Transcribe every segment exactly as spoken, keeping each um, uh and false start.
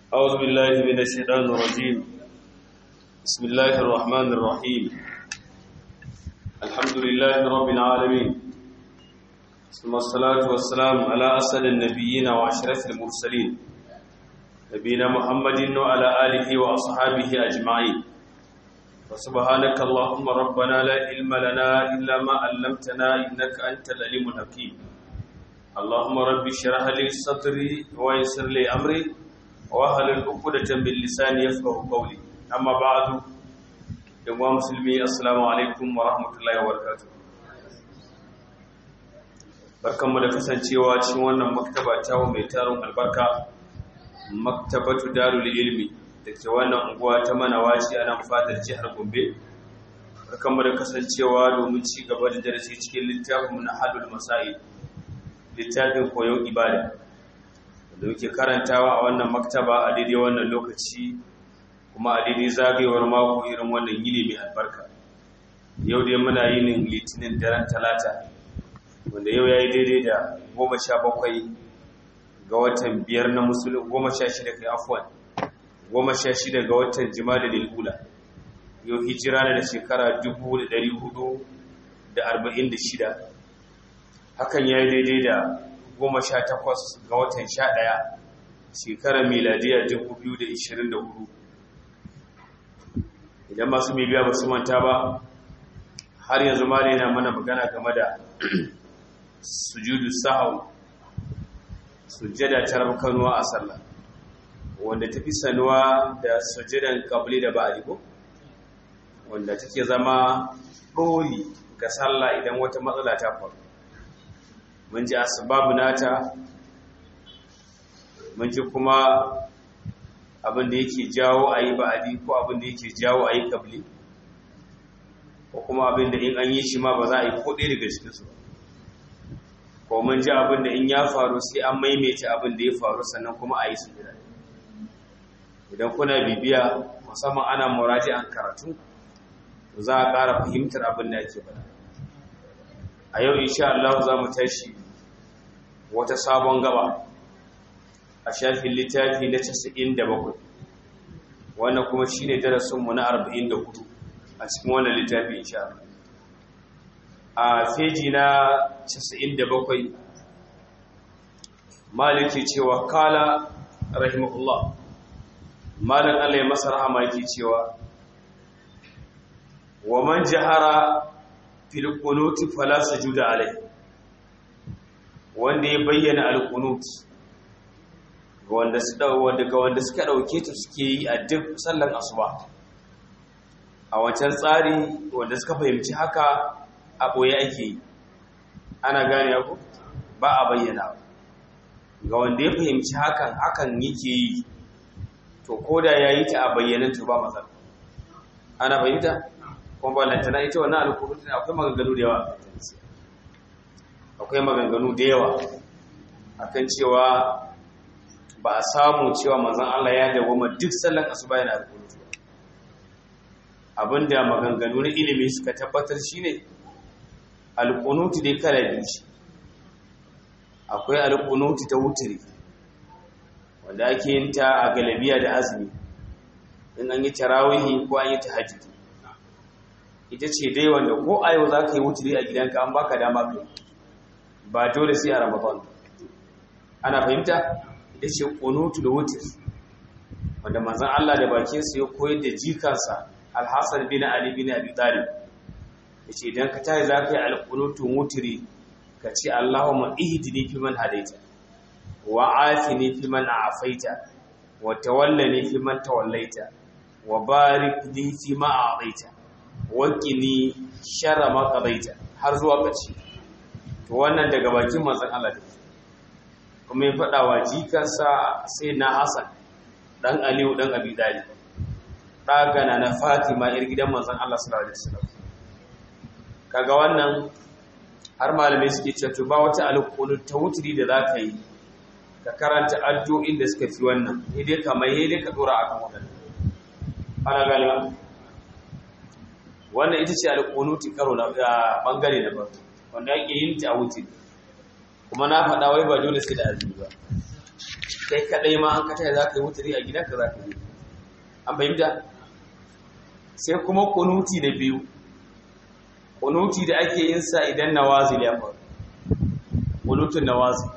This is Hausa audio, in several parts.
أعوذ بالله من الشيطان الرجيم. بسم الله الرحمن الرحيم. الحمد لله رب العالمين، ثم الصلاة والسلام على أسد النبيين وأشرف المرسلين نبينا محمد وعلى آله وأصحابه أجمعين. وسبحانك اللهم ربنا لا علم لنا إلا ما علمتنا إنك أنت العليم الحكيم. اللهم رب اشرح لي صدري ويسر لي أمري wahalin ukudatan bil lisani yafqahu qawli. Amma ba'du, jama'a muslimi, assalamu alaikum wa rahmatullahi wa barakatuh. Barkanmu da kasancewa cikin wannan maktaba ta mai taron albarka, maktabatu darul ilmi dake wannan unguwa ta Manawaci a nan fadar jihar Gombe. Barkanmu da kasancewa domin ci gaba da darasi cikin littafin Nahadul Masail, littafin koyon ibada da muke karantawa a wannan maktaba a daidai wannan lokaci, kuma a daidai zagayewar mako irin wannan yini mai albarka. Yau dai muna yinin litinin daren talata, wanda yau ya yi daidai da goma sha bakwai ga watan biyar na musulun, goma sha shida kai afuwan goma sha shida ga watan jima'a da lula. Yau hijira na da shekara dubu da dari hudu da arba'in da shida, hakan ya yi daidai da goma sha takwas ga watan sha ɗaya shekarar miladiya dubu biyu da ishirin da hudu. Idan masu bibiya ba su manta ba, har yanzu ma ne na mana magana game da sujudu sahau, sujjada ta rabkanuwa a sallah, wanda tafi sanuwa da sujjadan qabli da ba'di ko, wanda take zama ɗori ga sallah idan wata matsala ta faru. Mun ji asbabu nata, mun ji kuma abin da yake jawo a yi ba'adi ko abin da yake jawo a yi kabli, ko kuma abin da in an yi shi ma ba za a yi ko ɗaya daga cikinsu ba. Ko mun ji abin da in ya faru sai an maimaita abin da ya faru sannan kuma a yi su gida. Idan kuna bibiya, musamman ana muraji'an karatu, za a ƙara fahimtar abin da ake faɗa. A yau insha Allah za mu tashi wata sabon gaba a shafin littafi na casa'in da bakwai, wannan kuma shi ne darasinmu na arba'in da hudu a cikin wannan littafi insha Allah. A feji na casa'in da bakwai, maliki cewa kala rahimahullah, malin Allah ya masa rahama yake cewa wa man jahara fil qunuti fala sujuda alai, wanda ya bayyana al qunut ga wanda su dawo wanda ga wanda suka dauke ta suke yi a duk sallar asuba, a wancan tsari wanda suka fahimci haka a boye ake yi, ana gane ku ba a bayyana. Ga wanda ya fahimci hakan hakan yake yi, to koda yayi ta a bayyanan to ba matsala, ana fahimta. Kuma ba lantana ita wannan alƙur'ani akwai maganganu da yawa akwai maganganu da yawa akan cewa ba a samu cewa manzon Allah ya dawo duk sallan asuba yana alƙur'ani. Abinda maganganu na ilimi suka tabbatar shine alƙunuti dai kala biyu ce. Akwai alƙunuti ta wutiri, wanda ake yin ta a galabiya da azumi, in an yi tarawihi ko an yi tahajjud. Ita ce dai wanda ko a yau za ka yi wuturi a gidanka an baka dama kai, ba dole sai a Ramadan. Ana fahimta? Ita ce kunutu da wutur, wanda manzon Allah da bakinsa ya koyar da jikansa Al-Hasan bin Ali bin Abi Talib. Yace idan ka tayi za ka yi al-qunutun wuturi, ka ce Allahumma ihdini fi man hadaita wa afini fi man afaita wa tawallani fi man tawallaita wa barik li fi ma a'taita wakini sharra ma qadaita, har zuwa ƙarshe. To wannan daga bakin manzon Allah da kuma ya faɗa wa jikansa sai na Hassan dan Aliyu dan Abi Talib, dagana na Fatima yar gidan manzon Allah sallallahu alaihi wasallam. Kaga wannan har malamai suke cewa to ba wata alƙunut ta wutri da zaka yi ka karanta addu'o'in da suka fi wannan, sai dai kamar sai dai ka dora akan wannan. Ana galiba wannan ita ce alƙunuti karo na ɓangare na farko wanda ake yin ta a wuce, kuma na faɗa wai ba dole sai da azumi ba. kai kadai ma an kata za ka yi wuturi a gidanka za ka yi an fahimta sai kuma kunuti da biyu kunuti da ake yin sa idan nawazil ya faru kunutun nawazil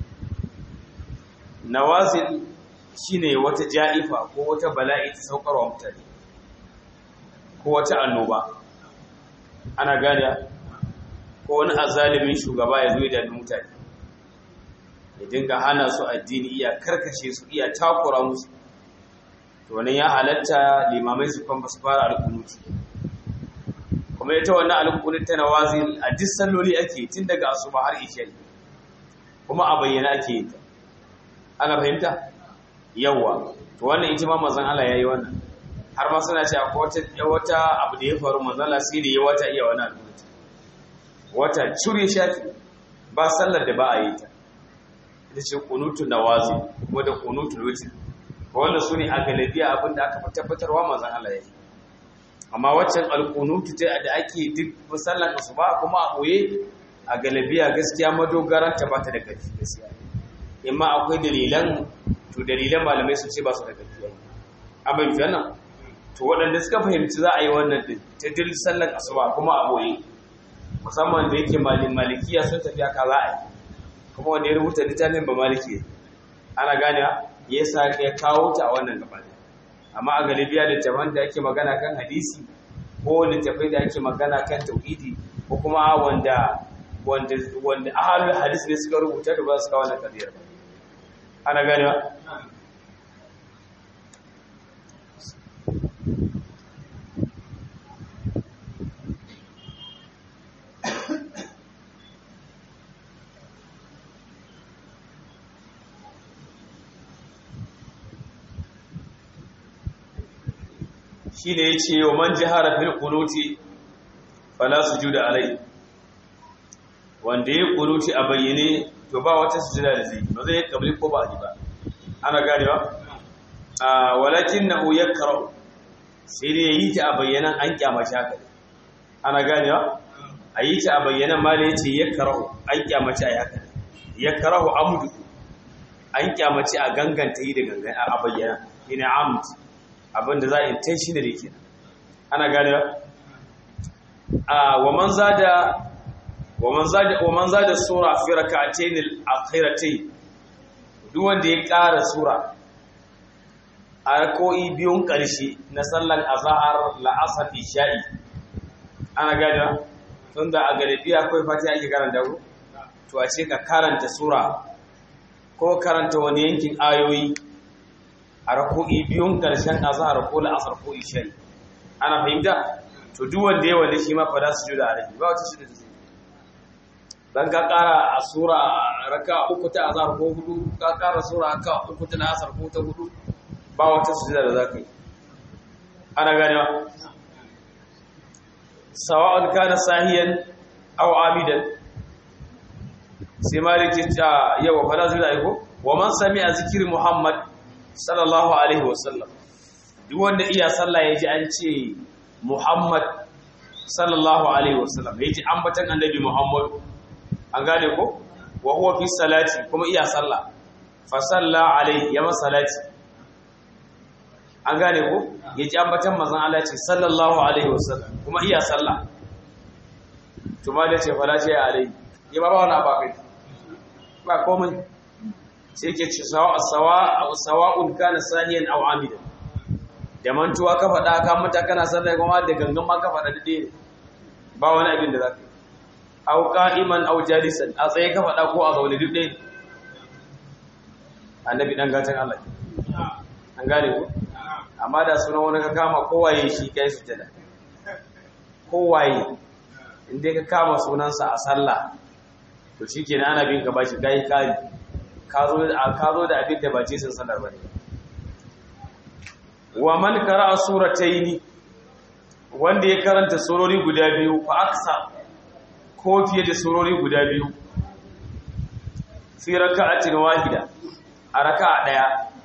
nawazil shine wata ja'ifa ko wata bala'i ta saukarwa mutane ko wata annoba ana gane ko wani azalimin shugaba ya zo da mutane ya dinga hana su addini iya karkashe su iya takura musu to wannan ya halatta limamai su kan basu fara alkunuti kuma ita wannan alkunuti ta nawazil a duk salloli ake tun daga asuba har isha kuma a bayyana ake yi ta ana fahimta yawa to wannan ita ma manzon Allah yayi wannan har ma suna cewa ko wata wata abu da ya faru manzon Allah sai da ya wata iya wannan alkunuti wata cure shafi ba sallar da ba a yi ta ita ce kunutun nawazil kuma da kunutul witr wanda su ne a galabiya abinda aka fi tabbatarwa manzan Allah ya yi amma waccan alkunutu ta da ake duk musallan asuba kuma a ɓoye a galabiya gaskiya madogaran ta ba ta da ƙarfi gaskiya imma akwai dalilan to dalilan malamai sun ce ba su da ƙarfi amma yi wannan to waɗanda suka fahimci za a yi wannan din ta dil sallan asuba kuma a ɓoye musamman da yake malin malikiya sun tafi aka za a yi kuma wanda ya rubuta littafin ba maliki ana ganewa ya sa ya kawo ta a wannan gaba amma a galibiya littafan da ake magana kan hadisi ko littafai da ake magana kan tauhidi ko kuma wanda wanda wanda ahlul hadis ne suka rubuta da ba su kawo wannan kadiyar ba ana ganewa shi ne ya ce wa man jihara fil kunuti fala sujuda alai wanda ya kunuti a bayyane to ba wata sujuda da zai ba zai kabli ko ba ba ana ganewa a walakinahu yakrahu sai dai yi ta a bayyanan an kyama shaka ana ganewa a yi ta a bayyanan ma ne yace yakrahu an kyama shi a haka yakrahu amdu an kyama shi a ganganta yi da gangan a bayyana ina amd abinda za a intentional yake ana gane a wa man zada wa man zada wa man zada sura fi rak'atayn al-akhiratayn duk wanda ya ƙara sura a rak'o'i biyun ƙarshe na sallar azhar la'asr isha'i ana gane tunda a galibi akwai fatiha ake karanta ko to a ce ka karanta sura ko karanta wani yankin ayoyi a rako'i biyun ƙarshen azhar ko la'asar ko isha'i ana fahimta to duk wanda ya wanda shi ma fa da su juda alai ba wata shi da zai dan ka ƙara a sura raka uku ta azhar ko hudu ka ƙara sura raka uku ta la'asar ko ta hudu ba wata sujuda da zaka yi ana ganewa sawa'un kana sahiyan aw amidan sai maliki ta yawa fa da zuwa ko wa man sami'a zikri muhammad sallallahu alaihi wasallam duk wanda iya sallah yaji an ce Muhammad sallallahu alaihi wasallam yaji ambatan annabi Muhammad an gane ko wa huwa fi salati kuma iya sallah fa salla alaihi ya masalati an gane ko yaji ambatan manzon Allah ce sallallahu alaihi wasallam kuma iya sallah to ma da ce fala ce alaihi ya ba wani abakai ba komai sai ke ce sawa'un kana sahiyan aw amidan da mantuwa ka faɗa ka mata kana sallah kuma da gangan ma ka faɗa dade ba wani abin da zaka aw qa'iman aw jalisan a tsaye ka faɗa ko a zaune duk dai annabi dan gatan Allah an gane ko amma da sunan wani ka kama kowaye shi kai su tada kowaye inda ka kama sunansa a sallah to shikenan ana bin ka bashi kai kai ka zo da abin da ba ce sun sanar ba ne wa man qara'a surataini wanda ya karanta surori guda biyu fa aksa ko fiye da surori guda biyu fi raka'atin wahida a raka'a daya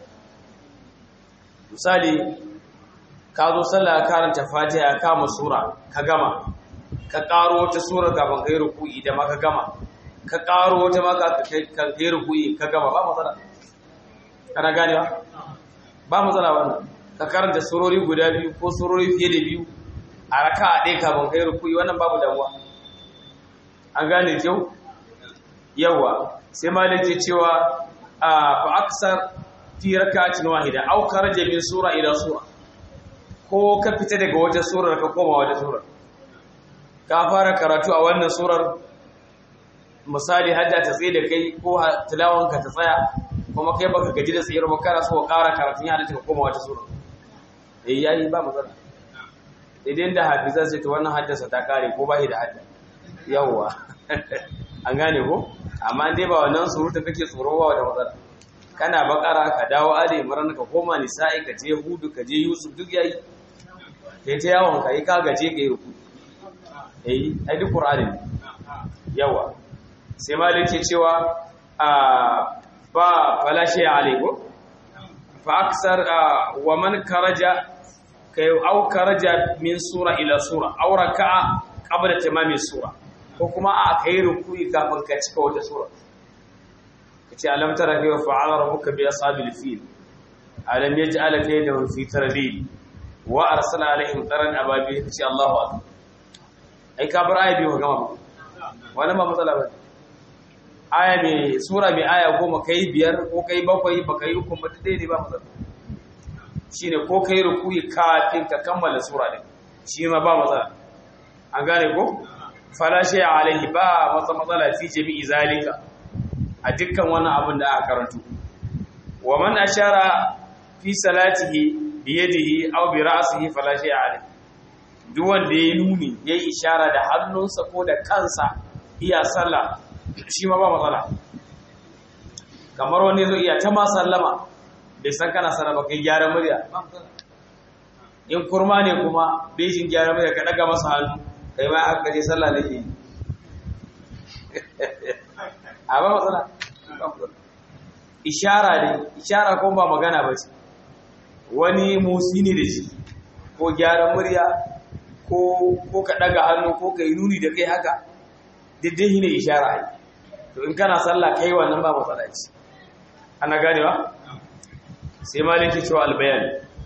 misali ka zo sallah karanta fatiha ka kama sura ka gama ka karo wata sura kafin kai ruku'i da ma ka gama ka karo wata ma ka kai ruku'i ka gama ba matsala kana ganewa ba matsala wannan ka karanta surori guda biyu ko surori fiye da biyu a raka'a ɗaya kafin kai ruku'i wannan babu damuwa an gane kyau yawa sai malaki cewa fa aksar fi rak'atin wahida aw kharaja min sura ila sura ko ka fita daga wata surar ka koma wata surar ka fara karatu a wannan surar misali hadda ta tsaye da kai ko tilawanka ta tsaya kuma kai baka gaji da tsayar ba kana so ka ƙara karatun ya da koma wata sura eh yayi ba matsala idan da hafiza sai to wannan haddasa ta kare ko ba shi da hadda yawa an gane ko amma dai ba wannan surutun kake tsoro ba da matsala kana bakara ka dawo ali imran ka koma nisa'i ka je hudu ka je yusuf duk yayi kai ta yawon kai ka gaje kai ruku eh ai duk qur'ani yawa sai malik ce cewa a ba falashi alaihi fa aksar wa man karaja kai au karaja min sura ila sura aw raka'a qabla tamami sura ko kuma a kai ruku'i kafin ka cika wata sura kace alam tara kayfa fa'ala rabbuka bi ashabil fil alam yaj'al kaydahum fi tardil wa arsala alaihim taran ababil kace Allahu akbar ai ka bar ayi biyu gama wannan ba matsala ba aya mai sura mai aya goma kai biyar ko kai bakwai baka yi uku ba dai ne ba matsala shine ko kai ruku'i kafin ka kammala sura din shi ma ba matsala an gane ko fala shay alaihi ba wata matsala fi jami'i zalika a dukkan wannan abin da aka karanto wa man ashara fi salatihi bi yadihi aw bi ra'sihi fala shay alaihi duk wanda ya nuni yayi ishara da hannunsa ko da kansa iya sallah shi ma ba matsala kamar wani zo iya ta ma sallama bai san kana sana ba kai gyara murya in kurma ne kuma bejin gyara murya ka daga masa hannu kai ma aka je sallah nake a ba matsala ishara ne ishara kuma ba magana ba ce wani musi ne da shi ko gyara murya ko ko ka daga hannu ko kai nuni da kai haka daidai ne ishara ne to in kana sallah kai wannan ba matsala ce ana ganewa sai maliki cewa albayan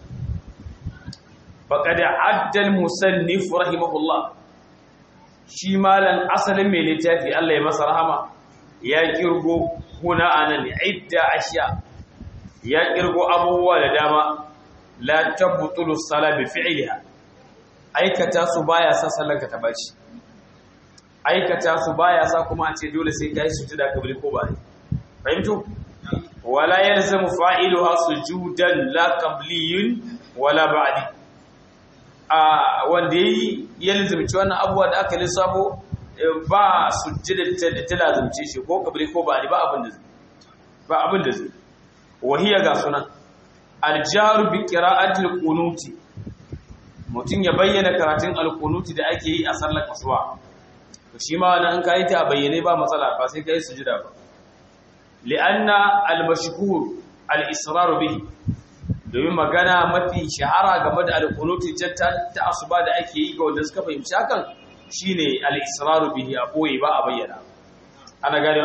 faqad adda almusannif rahimahullah shi malan asalin mai littafi Allah ya masa rahama ya kirgo huna anan idda ashiya ya kirgo abubuwa da dama la tabtulu as-salat bi fi'liha aikata su baya sa sallanka ta bashi aikata su baya sa kuma a ce dole sai kai sujuda kabli ko ba fahimtu wala yalzamu fa'iluha sujudan la qabliyun wala ba'di a wanda yi yalzumci wannan abuwa da aka lissafo ba sujjada da ta lazumce shi ko kabli ko ba'di ba abin da zai ba abin da zai wahiya ga sunan aljaru bi qira'ati alqunuti mutun ya bayyana karatun alqunuti da ake yi a sallar kasuwa to shi ma wannan an kai ta bayyane ba matsala ba sai kai sujuda ba li'anna al-mashhur al-israr bihi domin magana mafi shahara game da al-qunuti jatta ta asuba da ake yi ga wanda suka fahimci hakan shine al-israr bihi a boye ba a bayyana ana gane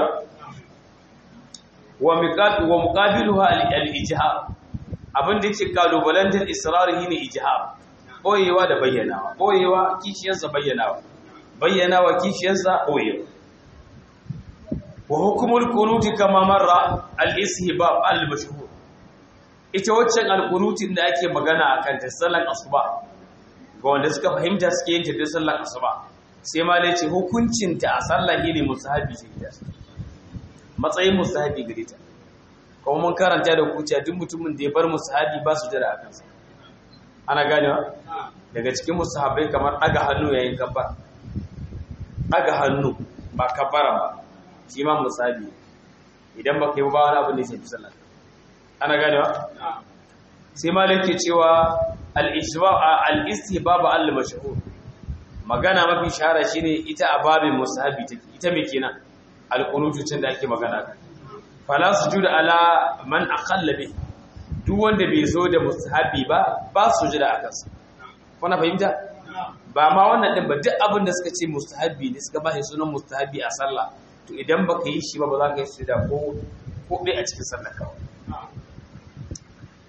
wa miqat wa muqabiluha al-ijhar abin da yake kalubalantar israr shine ijhar boyewa da bayyanawa boyewa kishiyarsa bayyanawa bayyanawa kishiyarsa boyewa wa hukumul qunuti kama marra al-istihbab al-mashhur ita waccan al-qunutin da ake magana akan ta sallar asuba ga wanda suka fahimta suke yin ta da sallar asuba sai ma dai ce hukuncin ta a sallar ne musahabi ce ita matsayin musahabi gare ta kuma mun karanta da kuciya duk mutumin da ya bar musahabi ba su jira akan sa ana ganewa daga cikin musahabai kamar daga hannu yayin kabbar daga hannu ba kabbara ba shi ma musabi idan ba kai ba wani abu ne sai sallah ana ganewa sai malik ke cewa al-ijba' al-istihbab al-mashhur magana mafi shahara shine ita a babin musahabi take ita me kenan al-qunutu tun da ake magana kan fala sujuda ala man aqalla bi duk wanda bai zo da musahabi ba ba sujuda a kansa kuna fahimta ba ma wannan din ba duk abin da suka ce mustahabi ne suka ba shi sunan mustahabi a sallah to idan baka yi shi ba ba za ka yi sujuda ko ko dai a cikin sallar ka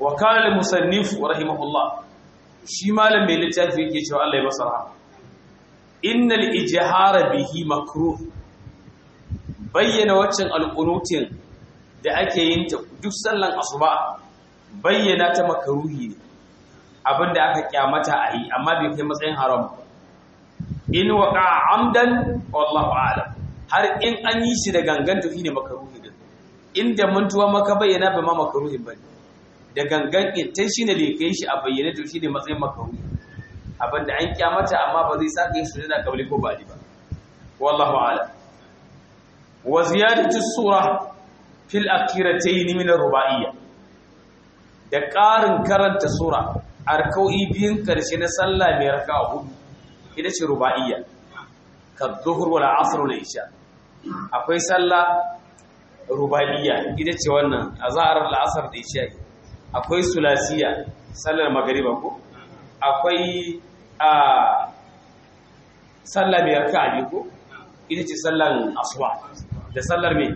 wa kana al-musannif rahimahullah shi malam mai littafi yake cewa Allah ya masa rahama innal ijhara bihi makruh bayyana waccan alqunutin da ake yin ta duk sallan asuba bayyana ta makruhi ne abinda aka kyamata a yi amma bai kai matsayin haram in waqa amdan wallahu a'lam har in an yi shi da gangan to shine makruhi din inda mantuwa maka bayyana ba ma makruhi bane da gangan in tai shine da kai shi a bayyane to shine matsayin makruhi abinda an kyamata amma ba zai saka yin sujada kabli ko badi ba wallahu a'lam wa ziyadatu sura fil akhiratayn min ar-rubaiyya da ƙarin karanta sura arkau'i biyun karshe na sallah mai raka'a hudu ita ce rubaiyya ka dhuhr wal asr wal isha akwai sallah rubaiyya ita ce wannan azhar al asr da isha akwai sulasiya sallar magriba ko akwai a sallah mai raka'a biyu ko ita ce sallar asuba da sallar mai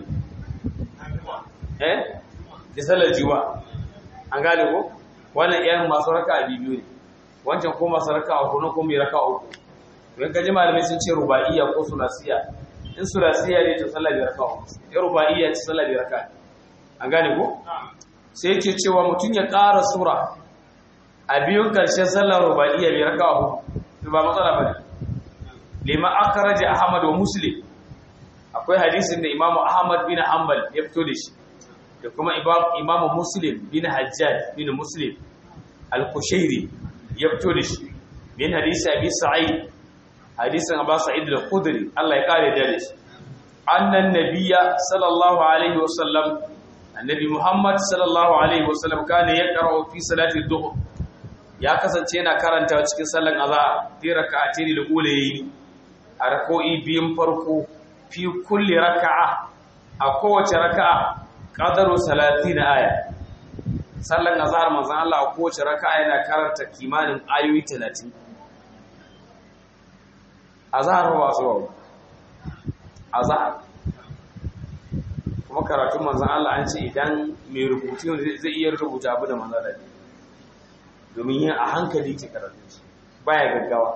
eh da sallar jiwa an gane ko wannan yan masu raka'a biyu ne wancan ko masu raka'a ko ko mai raka'a uku don kaji malamai sun ce rubaiya ko sulasiya in sulasiya ne to sallar bi raka'a ya rubaiya ce sallar bi raka'a an gane ko sai yake cewa mutun ya ƙara sura a biyun karshen sallar rubaiya bi raka'a to ba matsala bane lima akhraja ahmad wa muslim akwai hadisin da imamu ahmad bin hanbal ya fito da shi da kuma imamu muslim bin hajjaj bin muslim al-kushairi ya fito da shi bin hadisi abi sa'id hadisin abu sa'id al-khudri Allah ya kare da shi annan nabiyya sallallahu alaihi wasallam annabi muhammad sallallahu alaihi wasallam kana yaqra'u fi salati ad-duhr ya kasance yana karanta cikin sallan azhar fi rak'atayn al-ulayi a rak'o'i biyun farko fi kulli raka'a a kowace raka'a qadaru salatin aya sallan azhar manzon Allah a kowace raka'a yana karanta kimanin ayoyi talatin azhar wa so azhar kuma karatun manzon Allah an ce idan mai rubutu zai iya rubuta abu da manzon Allah domin yin a hankali ke karatu baya gaggawa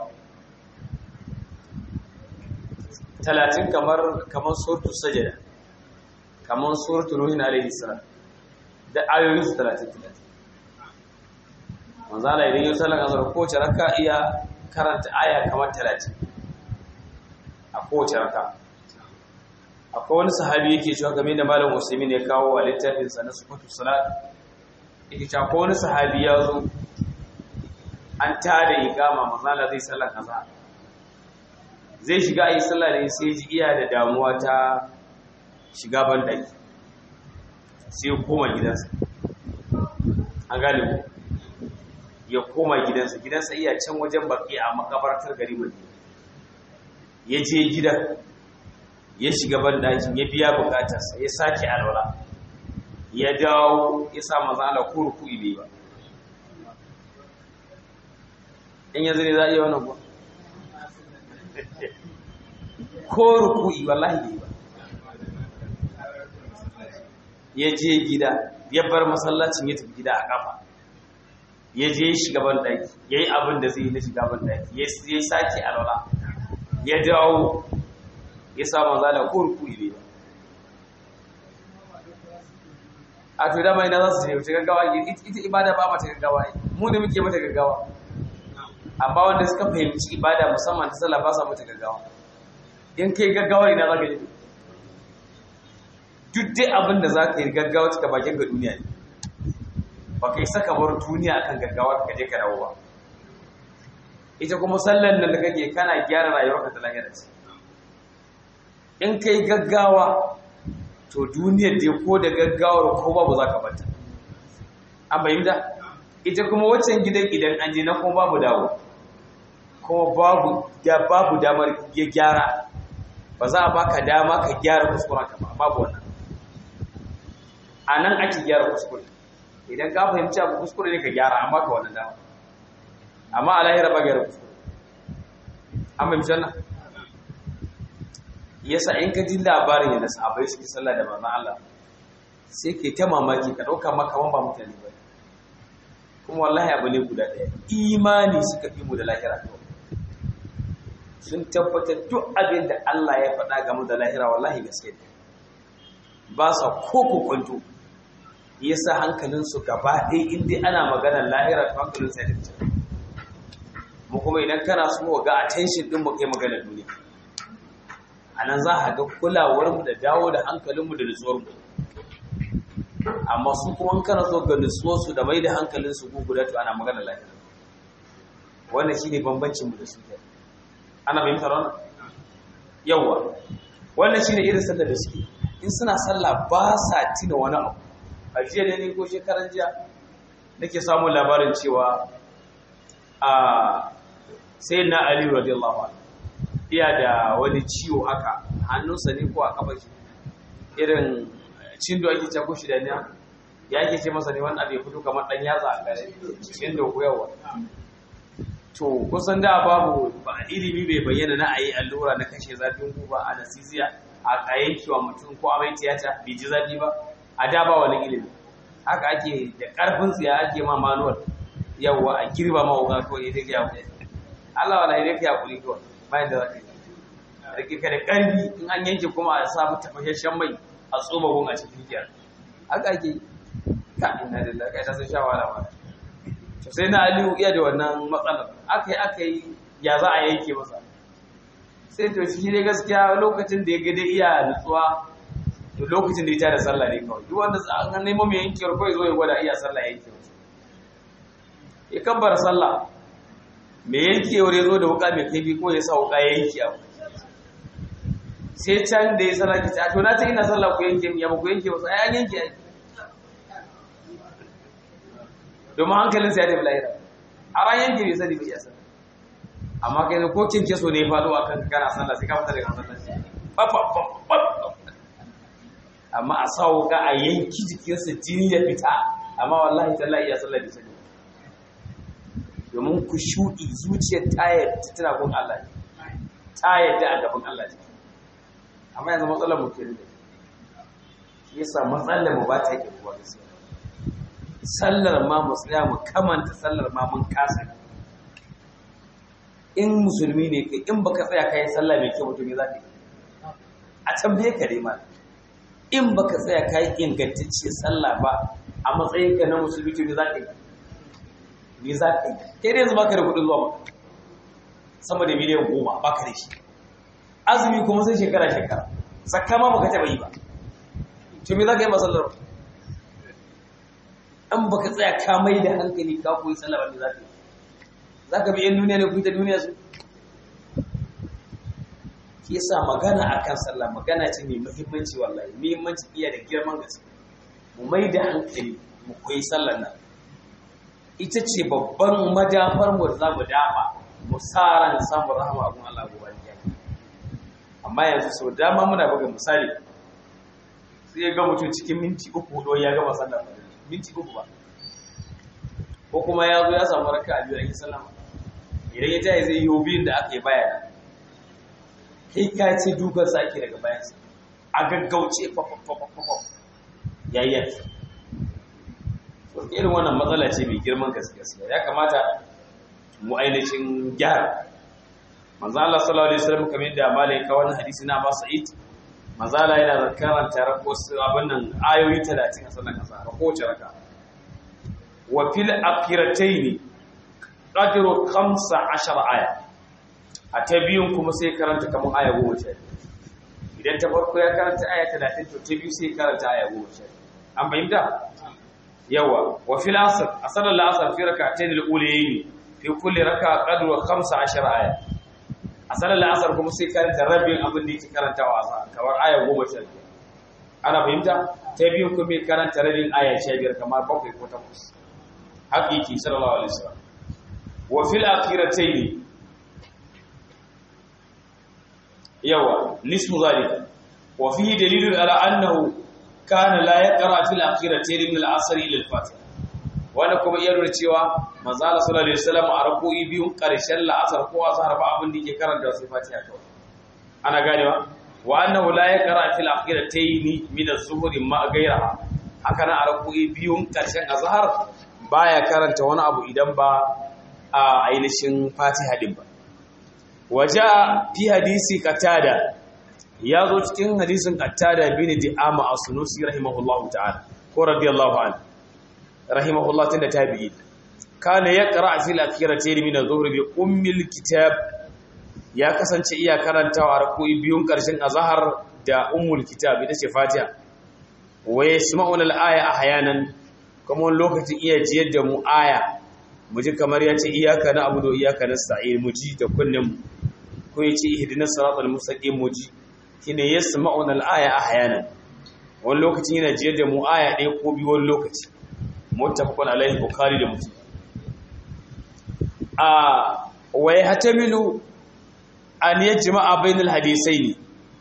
talatin kamar kamar suratul sajda kamar suratul nuh alayhi salam da ayoyin su talatin talatin manzo Allah idan ya sallaka azhar ko ce raka iya karanta aya kamar talatin a kowace raka akwai wani sahabi yake cewa game da malam Usaimin ya kawo a littafin sa na sifatu salat yake cewa ko wani sahabi ya zo an tada iqama manzo Allah zai sallaka azhar zai shiga ayi sallah ne sai ji iya da damuwa ta shiga bandaki sai ya koma gidansa an gane ku ya koma gidansa gidansa iya can wajen baki a makabartar gari mai ya je gidan ya shiga bandakin ya biya bukatarsa ya sake alwala ya dawo ya sa maza ala kurku ibe ba in yanzu ne za a iya wannan kuwa ko ruku'i wallahi bai ba ya je gida ya bar masallacin ya tafi gida a kafa ya je shiga ban daki yayi abin da zai yi na shiga ban daki ya ya saki alwala ya dawo ya sa manzo da ko ruku'i bai ba a to da mai na zasu je ta gaggawa ita ibada ba mata gaggawa mu ne muke mata gaggawa amma wanda suka fahimci ibada musamman ta sallah ba sa mata gaggawa in kai gaggawa ina za ka yi duk dai abin da za ka yi gaggawa cika bakin ga duniya ne ba ka yi saka bar duniya akan gaggawa ka je ka dawo ba ita kuma sallan nan da kake kana gyara rayuwarka ta lahira ce in kai gaggawa to duniyar da ko da gaggawar ko babu za ka bata an bayyana ita kuma waccan gidan idan an je na kuma babu dawo kuma babu da babu damar ya gyara ba za a baka dama ka gyara kuskuren ka ba babu wannan a nan ake gyara kuskure idan ka fahimci abu kuskure ne ka gyara amma ka wannan dama amma a lahira ba gyara kuskure an fahimci wannan yasa in ka ji labarin yadda sahabbai suke sallah da manzon Allah sai ke ta mamaki ka dauka maka ban ba mutane ba kuma wallahi abu ne guda ɗaya, imani suka fi mu da lahira. Sun tabbatar duk abin da Allah ya faɗa game da lahira wallahi gaske ne, ba sa ko kokonto. Yasa hankalinsu gaba ɗaya in dai ana maganar lahira to hankalinsu ya tafi. Mu kuma idan kana so ga attention din mu kai maganar duniya, anan za a ga kulawar mu da dawo da hankalin mu da nutsuwar mu. Amma su kuma kana so ga nutsuwar su da mai da hankalin su guguda to ana maganar lahira. Wannan shine bambancin mu da su. Ana fahimtar wannan? Yawa. Wannan shine irin sallar da suke. In suna sallah ba sa tina wani abu. A jiya ne ko shekaran jiya nake samun labarin cewa a sayyidina Ali radiyallahu anhu iya da wani ciwo haka hannunsa ne ko a kafa shi irin cindo ake ce ko shi da ne ya ake ce masa ne wannan bai fito kamar dan yatsa a gare cindo ko yawa. To kusan da babu ba ilimi bai bayyana na ayi allura na kashe zafin guba anesthesia a yankewa mutum ko a mai tiyata bai ji zafi ba. A da ba wani ilimi haka ake da karfin tsiya ake ma manuwar yawa a girba ma wuka kawai ya take yawo. Allah wala ya take yakuri kawai bayan da zaka yi rike ka da karfi in an yanke kuma a samu tafashashen mai a tsoma gun a cikin kiyar haka ake ka inna lillahi kai ta san shawara ba. To sai na Aliyu iya da wannan matsalar akai akai ya za a yanke masa sai to shi ne gaskiya lokacin da ya ga dai iya nutsuwa to lokacin da ya tada sallah ne kawai duk wanda an nemo mai yankewar kawai zo ya gwada iya sallah yanke masa ya kabbar sallah mai yankewar ya zo da wuka mai kaifi ko ya sa wuka ya yanke abu sai can da ya sallah ki ta to na ta ina sallah ku yanke ya ba ku yanke masa ai an yanke ai domin hankalin sai ya tafi lahira a ran yanke bai sani ba iya sallah amma kai ko kinke so ne faɗo akan kana sallah sai ka fita daga masallaci amma a sa wuka a yanki jikinsa jini ya fita amma wallahi tallahi ya sallah bisa ne domin ku shuɗi zuciyar tayar tana gun Allah ne tayar da a gaban Allah ne amma yanzu matsalar mu ke da shi yasa matsalar mu ba ta yi kuwa gaskiya sallar ma mu tsaya mu kamanta sallar ma mun kasa in musulmi ne kai in baka tsaya kai sallah mai kyau mutum ne za ka yi a tambaye ka dai ma in baka tsaya kai ingantacce sallah ba a matsayin ka na musulmi to me za ka yi me za ka yi kai dai yanzu baka da kudin zuwa ba sama da miliyan goma baka da shi azumi kuma sai shekara shekara zakka ma baka taba yi ba to me za ka yi masallar an baka tsaya ka mai da hankali ka koyi sallah ba me za ka yi za ka bi yan duniya ne ku ta duniya su shi yasa magana akan sallah magana ce mai muhimmanci wallahi muhimmanci iya da girman gaske mu mai da hankali mu koyi sallar nan ita ce babban madafar mu da za mu dafa mu sara da samun rahama abun Allah gobe ne amma yanzu sau dama muna buga misali sai ya ga mutum cikin minti uku hudu ya gama sallar minti uku ba ko kuma ya zo ya samu raka'a biyu a yi sallama idan ya tayi zai yi biyun da aka yi bayana kai ka ce dukan sake daga bayansa a gaggauce fafafafafafa yayyar irin wannan matsala ce mai girman gaskiya ya kamata mu ainihin gyara manzo Allah sallallahu alaihi wasallam kamar yadda malaika wannan hadisi na Abu Sa'id manzo Allah yana karanta rakosu abin nan ayoyi talatin a sallan azhar ko wace raka wa fil akhiratayn qadru khamsa ashara aya a ta biyun kuma sai karanta kamar aya goma sha idan ta farko ya karanta aya talatin to ta biyu sai karanta aya goma sha an fahimta yawa wa fil asr asr al asr fi rak'atayn al ulayayn fi kulli rak'a qadru khamsa ashara aya asr al asr kuma sai karanta rabin abin da yake karantawa a kamar aya goma sha ana fahimta ta biyun kuma karanta rabin aya sha biyar kamar bakwai ko takwas haka yake sallallahu alaihi wasallam wa fil akhiratayn yawa nismu zalika wa fihi dalilun ala annahu kana la yaqra fil akhiratayn min al-asr ila al-fatiha wanda kuma iya nuna cewa manzo Allah sallallahu alaihi wasallam a rako'i biyun karshen la'asar ko azhar ba abin da yake karanta su fatiha kawai ana ganewa wa annahu la yaqra fil akhiratayn min az-zuhri ma ghayraha haka nan a rako'i biyun karshen azhar baya karanta wani abu idan ba a ainihin Fatiha din ba. Waja fi hadisi Qatada, ya zo cikin hadisin Qatada bin Di'ama as-Sunusi rahimahullahu ta'ala ko radiyallahu anhu rahimahullahu tunda tabi'i, kana yaqra fil akhiratayn min adh-dhuhr bi ummil kitab, ya kasance iya karantawa rak'o'i biyun karshen azhar da ummul kitab ita ce Fatiha. Wa yasma'una al-aya ahyanan, kuma wani lokacin iya jiyar da mu aya muji kamar yace iyyaka na'budu wa iyyaka nasta'in, muji da kullum ko yace ihdinas siratal mustaqim, muji kine yasma'una al-aya ahyanan, wani lokacin yana jiyar da mu aya ɗaya ko biyu wani lokaci. Muttafaqun alaihi, Bukhari da Muslim. a wa yahtamilu an yajma'a bainal hadisaini,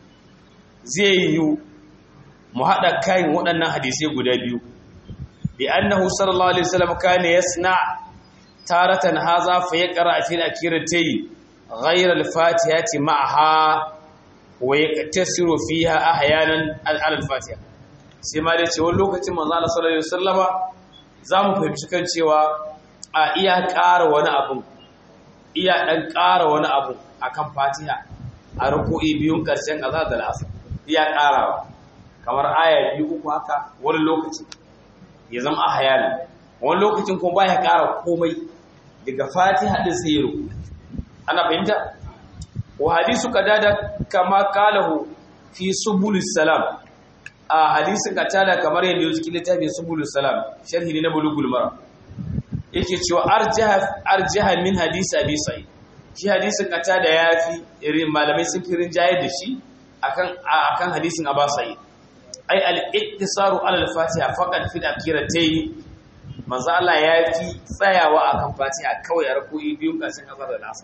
zai yi mu hada kan waɗannan hadisai guda biyu, bi annahu sallallahu alaihi wasallam kana yasna taratan hadha fa yaqra fi al-akhiratayn ghayra al-fatihati ma'aha wa yaktasiru fiha ahyanan al-fatiha. sai ma dai ce wani lokacin manzo Allah sallallahu alaihi wasallama zamu fahimci kan cewa a iya ƙara wani abu iya dan ƙara wani abu akan Fatiha a ruku'i biyun karshen azhar da asr, iya ƙarawa kamar aya biyu uku haka wani lokaci ya zama ahyana, wani lokacin kuma baya ƙara komai daga Fatiha din sai ruku. Ana fahimta? Wa hadisu Qatada kama qalahu fi subulus salam, a hadisin Qatada kamar yadda yake cikin littafin subulus salam sharhi ne na bulugul maram, yake cewa arjaha arjaha min hadisi abi sa'id, shi hadisin Qatada yafi irin malamai sun fi rinjaye da shi akan akan hadisin Abu Sa'id. Ai al-iktisaru ala al-Fatiha faqat fi al-akhiratayn, manzo Allah yafi tsayawa akan Fatiha kawai a ruku'i biyun karshen azhar da asr.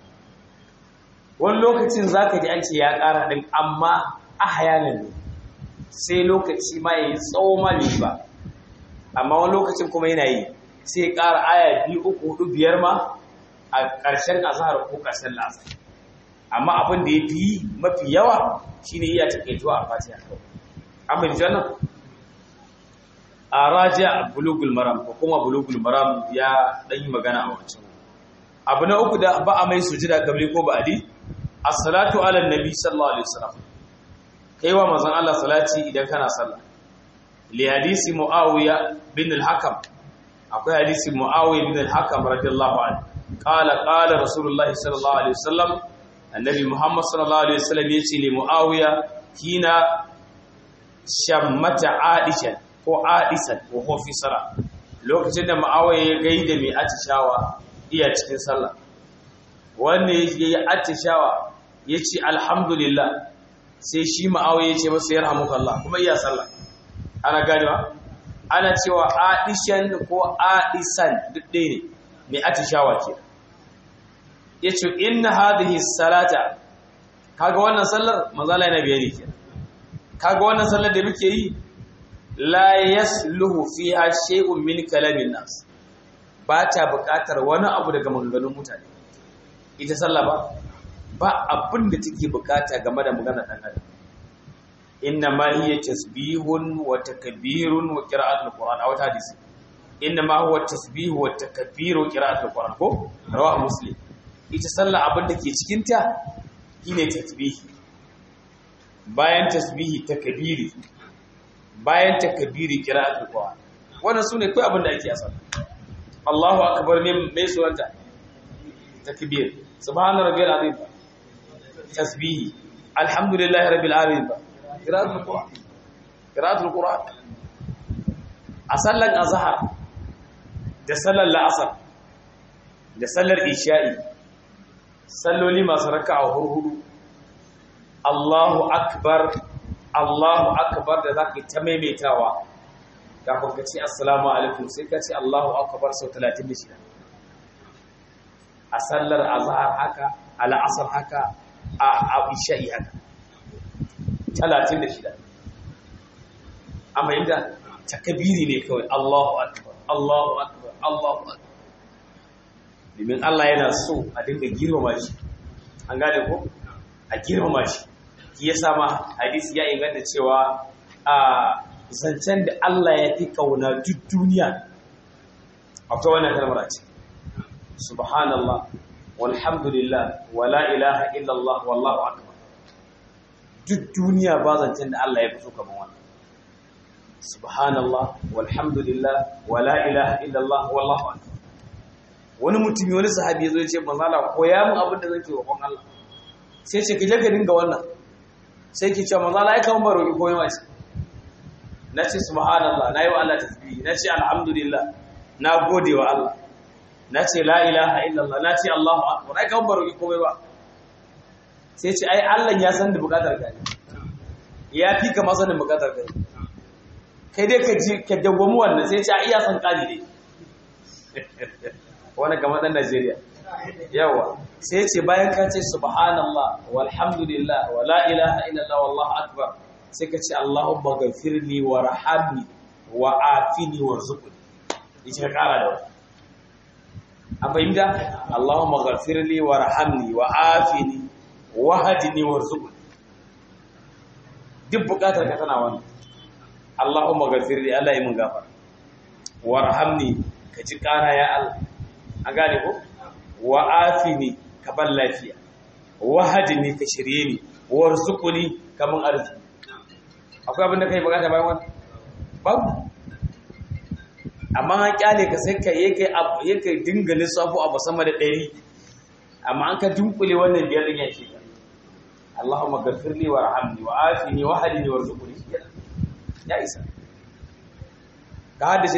Wani lokacin zaka ji an ce ya ƙara din amma ahyanan ne, sai lokaci ma yayi tsawo ma ne ba, amma wani lokacin kuma yana yi sai ƙara aya biyu uku hudu biyar ma a ƙarshen azhar ko ƙarshen asr. Amma abin da yafi mafi yawa shine iya takeituwa a Fatiha kawai. Amma janna a raja bulugul maram ko kuma bulugul maram ya dan yi magana a wancan. Abu na uku da ba a mai sujada kabli ko ba'di, as-salatu ala nabi sallallahu alaihi wasallam, kaiwa manzon Allah salati idan kana sallah. Li hadisi Muawiya bin al-Hakam, akwai hadisi Muawiya bin al-Hakam radiyallahu anhu, qala qala Rasulullah sallallahu alaihi wasallam, annabi Muhammad sallallahu alaihi wasallam yace li Muawiya kina shammata Aisha ko Aisha ko huwa fi salat, lokacin da Muawiya ya gaida mai atishawa iya cikin sallah, wanda yayi atishawa yace alhamdulillah, sai shi Muawiya yace masa yarhamukallah, kuma iya sallah. Ana ganewa, ana cewa Aishan ko Aisan duk ɗaya ne, mai atishawa ke. Yace inna hadhihi salata, kaga wannan sallar manzo Allah yana bayani ke, kaga wannan sallar da muke yi la yasluhu fiha shay'un min kalamin nas, ba ta buƙatar wani abu daga maganganun mutane. Ita sallah ba ba abin da take buƙata game da maganar dan adam. Inna ma hiya tasbihun wa takbirun wa qira'atul qur'an, aw hadisi inna ma huwa tasbihu wa takbiru wa qira'atul qur'an, ko rawahu muslim. Ita sallah abin da ke cikin ta shine tasbihi, bayan tasbihi takbiri, bayan takbiri qira'atul qur'an. Wannan sune kai abin da ake a sallah. Allahu akbar ne mai suranta takbir, subhana rabbiyal azim tasbihi, alhamdulillahi rabbil alamin qira'atul qur'an. Qira'atul qur'an a sallar azhar da sallar la'asar da sallar isha'i, salloli masu raka'a hudu, Allahu akbar Allahu akbar da zaka ta maimaitawa kafin ka ce assalamu alaikum, sai ka ce Allahu akbar sau talatin da shida. A sallar azhar haka, a la'asar haka, a isha'i haka talatin da shida. Amma inda takbiri ne kawai, Allahu akbar Allahu akbar Allahu akbar, domin Allah yana so a dinga girmama shi. An gane ko? A girmama shi. Ki yasa ma hadisi ya inganta cewa a zancen da Allah ya fi kauna duk duniya akwai wannan kalmar ce subhanallah walhamdulillah wala ilaha illallah wallahu akbar. Duk duniya ba zancen da Allah ya fito kaman wannan subhanallah walhamdulillah wala ilaha illallah wallahu akbar. Wani mutumi wani sahabi yazo ya ce manzo Allah koya mun abin da zan ce wa Allah, sai ce ki je ka dinga wannan, sai ki ce manzo Allah ai kan baro ki koyi mace. Nace subhanallah nayi wa Allah tasbih, nace alhamdulillah na gode wa Allah, nace la ilaha illallah, nace Allahu akbar, ai kan baro ki koyi ba. Sai ce ai Allah ya san da bukatar ka, ya fi ka masa da bukatar ka, kai dai ka ji ka dawwamu wannan. Sai ce ai iya san kadi dai wani kamar ɗan Najeriya yawa. sai ce bayan ka ce subhanallah walhamdulillah wa la ilaha illallah wallahu akbar, sai ka ce Allahumma ghafirli warhamni wa afini warzuqni. yace ka kara da wani an fahimta Allahumma ghafirli warhamni wa afini wahdini warzuqni. duk bukatar ka tana wannan Allahumma ghafirli, Allah ya mun gafara, warhamni ka ji kara ya Allah, an gane ko, wa afini ka ban lafiya, wahadini ka shirye ni, warzuquni ka mun arziki. akwai abin da kai bukata bayan wannan babu. amma an kyale ka sai ka yake yake dinga lissafo abu sama da ɗari, amma an ka dunkule wannan biyar din yake ka Allahumma ghfirli warhamni wa afini wahdini warzuqni, ya isa ka haddace.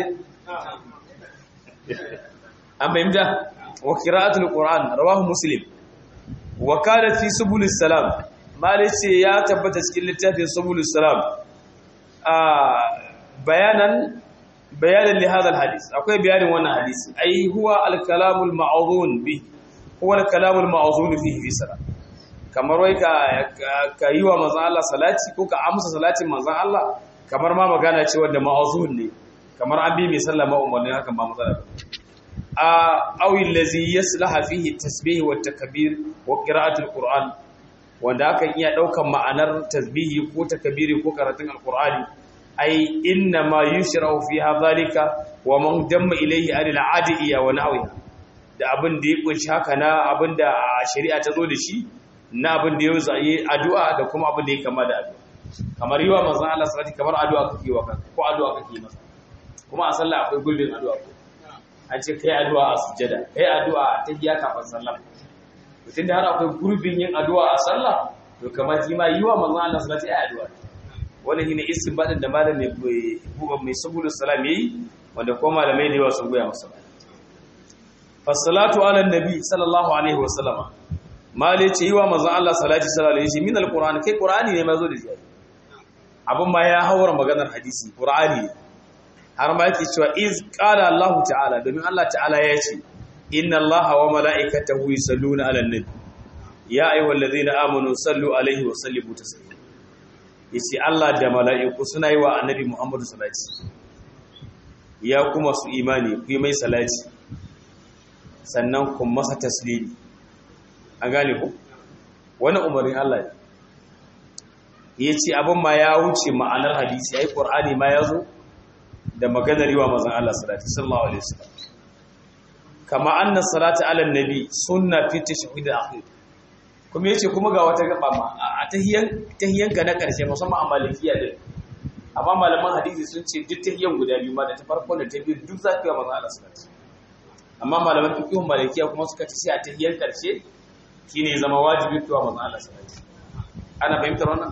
an bayyana wa qira'atul qur'an rawahu muslim wa kana fi subulus salam, malice ya tabbata cikin littafin subulus salam a bayanan bayanan li hadha alhadith. akwai bayanin wannan hadisi, ai huwa alkalamul ma'zun bi huwa alkalamul ma'zun fihi fi salat. kamar wai ka ka yi wa manzon Allah salati ko ka amsa salatin manzon Allah, kamar ma magana ce wanda ma'zun ne, kamar an bi mai sallama umarni, hakan ba matsala ba. a awil ladzi yaslaha fihi tasbih wa takbir wa qira'atul qur'an, wanda akan iya daukan ma'anar tasbihi ko takbiri ko karatun alqur'ani. ai inna ma yushra'u fi hadhalika wa man damma ilayhi alil adiyya wa na'wiha, da abin da ya kunshi haka na abin da shari'a ta zo da shi na abin da ya yi addu'a da kuma abin da ya kama da addu'a. kamar yiwa manzon Allah sallallahu kamar addu'a kake wa kanka ko addu'a kake masa, kuma a sallah akwai gurbin addu'a ko an ce kai addu'a a sujjada, kai addu'a ta hiya kafin sallah. mutum da har akwai gurbin yin addu'a a sallah, to kamar shi ma yiwa manzon Allah sallallahu alaihi wasallam addu'a. wannan shine istinbadin da malam ne buga mai subul salam yayi, wanda ko malamai da yawa sun goya masa. fasalatu ala nabi sallallahu alaihi wasallam, mali ce yiwa manzon Allah sallallahu alaihi wasallam min alquran, kai qur'ani ne ma zo da shi. abin ma ya haura maganar hadisi, qur'ani ne. har ma yake cewa iz qala Allah ta'ala, domin Allah ta'ala ya ce inna Allaha wa mala'ikatahu yusalluna 'alan nabi ya ayyuhallazina amanu sallu alaihi wa sallimu taslima. yace Allah da mala'iku suna yi wa annabi Muhammadu salati, ya kuma su imani ku yi mai salati, sannan ku masa taslimi. an gane ku wani umarin Allah ne. yace abin ma ya wuce ma'anar hadisi, ai qur'ani ma ya zo da maganar yi wa mazan Allah salati sallallahu alaihi wasallam. kama anna salata ala nabi sunna fi tashhid al-akhir, kuma yace kuma ga wata gaba ma a tahiyan tahiyan ga na karshe, musamman a malikiya din. amma malaman hadisi sun ce duk tahiyan guda biyu ma da ta farko da ta biyu duk za ka yi wa mazan Allah salati. amma malaman fiqh malikiya kuma suka ce sai a tahiyan karshe shine zama wajibi ka wa mazan Allah salati. ana fahimtar wannan?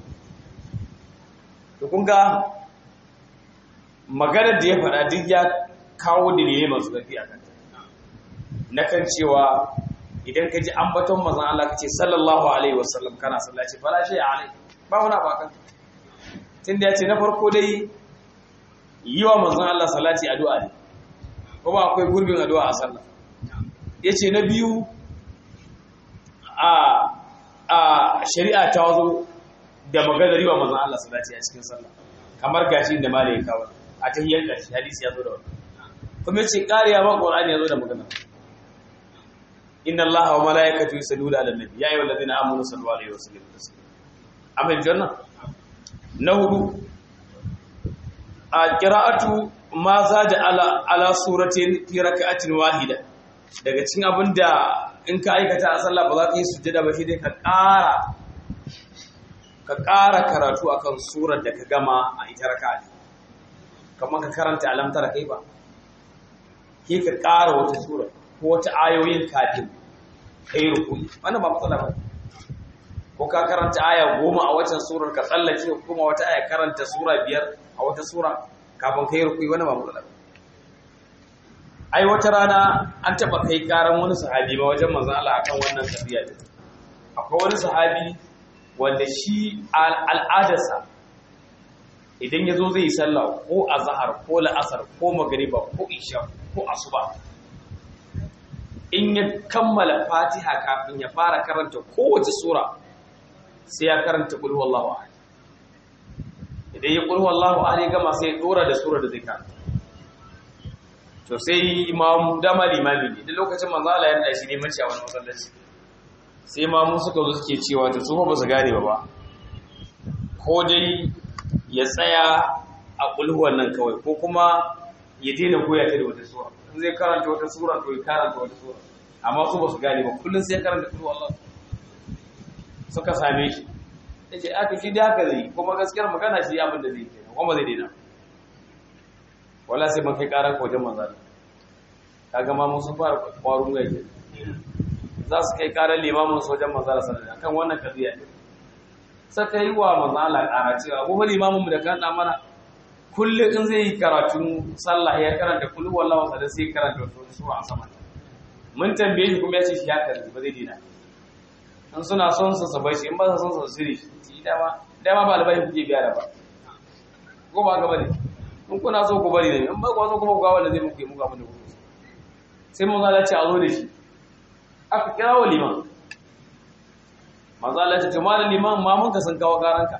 to kun ga maganar da ya faɗa duk ya kawo dalilai masu ƙarfi a kanta, na kan cewa idan ka ji ambaton manzon Allah ka ce sallallahu alaihi wasallam kana sallaci fala shi alai, ba wani ba kan tun da ya ce na farko dai yi wa manzon Allah salati addu'a ne, kuma akwai gurbin addu'a a sallah. ya ce na biyu a a shari'a ta wazo da maganar yi wa manzon Allah salati a cikin sallah, kamar gashi da malai kawo a tahiyyar ƙarshe hadisi ya zo da wani. kuma yace ƙariya ba Qur'ani ya zo da magana, inna Allaha wa malaikatahu yusalluna 'alan nabi ya ayyuhallazina amanu sallu 'alaihi wa sallimu taslima. amin janna. na hudu a qira'atu ma za da ala ala suratin fi raka'atin wahida daga cikin abinda in ka aikata a sallah ba za ka yi sujjada ba shi dai ka ƙara ka ƙara karatu akan surar da ka gama a ita raka'a kamar ka karanta alam tara kai ba ke ka ƙara wata sura ko wata ayoyin kafin kai rukuni wannan ba matsala ba ko ka karanta aya goma a watan surar ka tsallake kuma wata aya karanta sura biyar a wata sura kafin kai rukuni wannan ba matsala ba ai wata rana an taba kai karan wani sahabi ba wajen manzon Allah akan wannan tafiya din akwai wani sahabi wanda shi al'adarsa idan yazo zai yi sallah ko azhar ko la'asar ko magriba ko isha ko asuba in ya kammala fatiha kafin ya fara karanta kowace sura sai ya karanta qul huwallahu ahad idan ya qul huwallahu ahad ya gama sai ya dora da sura da zai karanta to sai imam dama limami ne duk lokacin manzo Allah ya nada shi ne mace a wannan masallaci sai imamu suka zo suke cewa to su ba su gane ba ba ko dai ya tsaya a kulhuwan nan kawai ko kuma ya daina koya ta da wata sura in zai karanta wata sura to ya karanta wata sura amma su ba su gane ba kullun sai karanta kulhu Allah suka same shi yace aka shi da haka zai kuma gaskiyar magana shi abin da zai yi kuma zai daina wala sai mun kai karan wajen manzali kaga ma mun sun fara kwarun gaje za su kai karan limamin sojan manzala sallallahu alaihi wasallam kan wannan kadiya saka yi wa manzala kara cewa abu limamin mu da kan da mana kullun in zai yi karatun sallah ya karanta kullu wallahi sallallahu sai karanta sura a sama mun tambaye shi kuma ya ce shi ya karanta ba zai dina an suna son su sabai shi in ba su son su sirri shi dama dama ba albai kuke biya da ba ko ba ga bane in kuna so ku bari ne in ba ku so kuma ku ga wanda zai muku muku abin da kuke sai mun zala ce a zo da shi aka kira wa liman manzo Allah ya ce malam liman ma mun ka san kawo karanka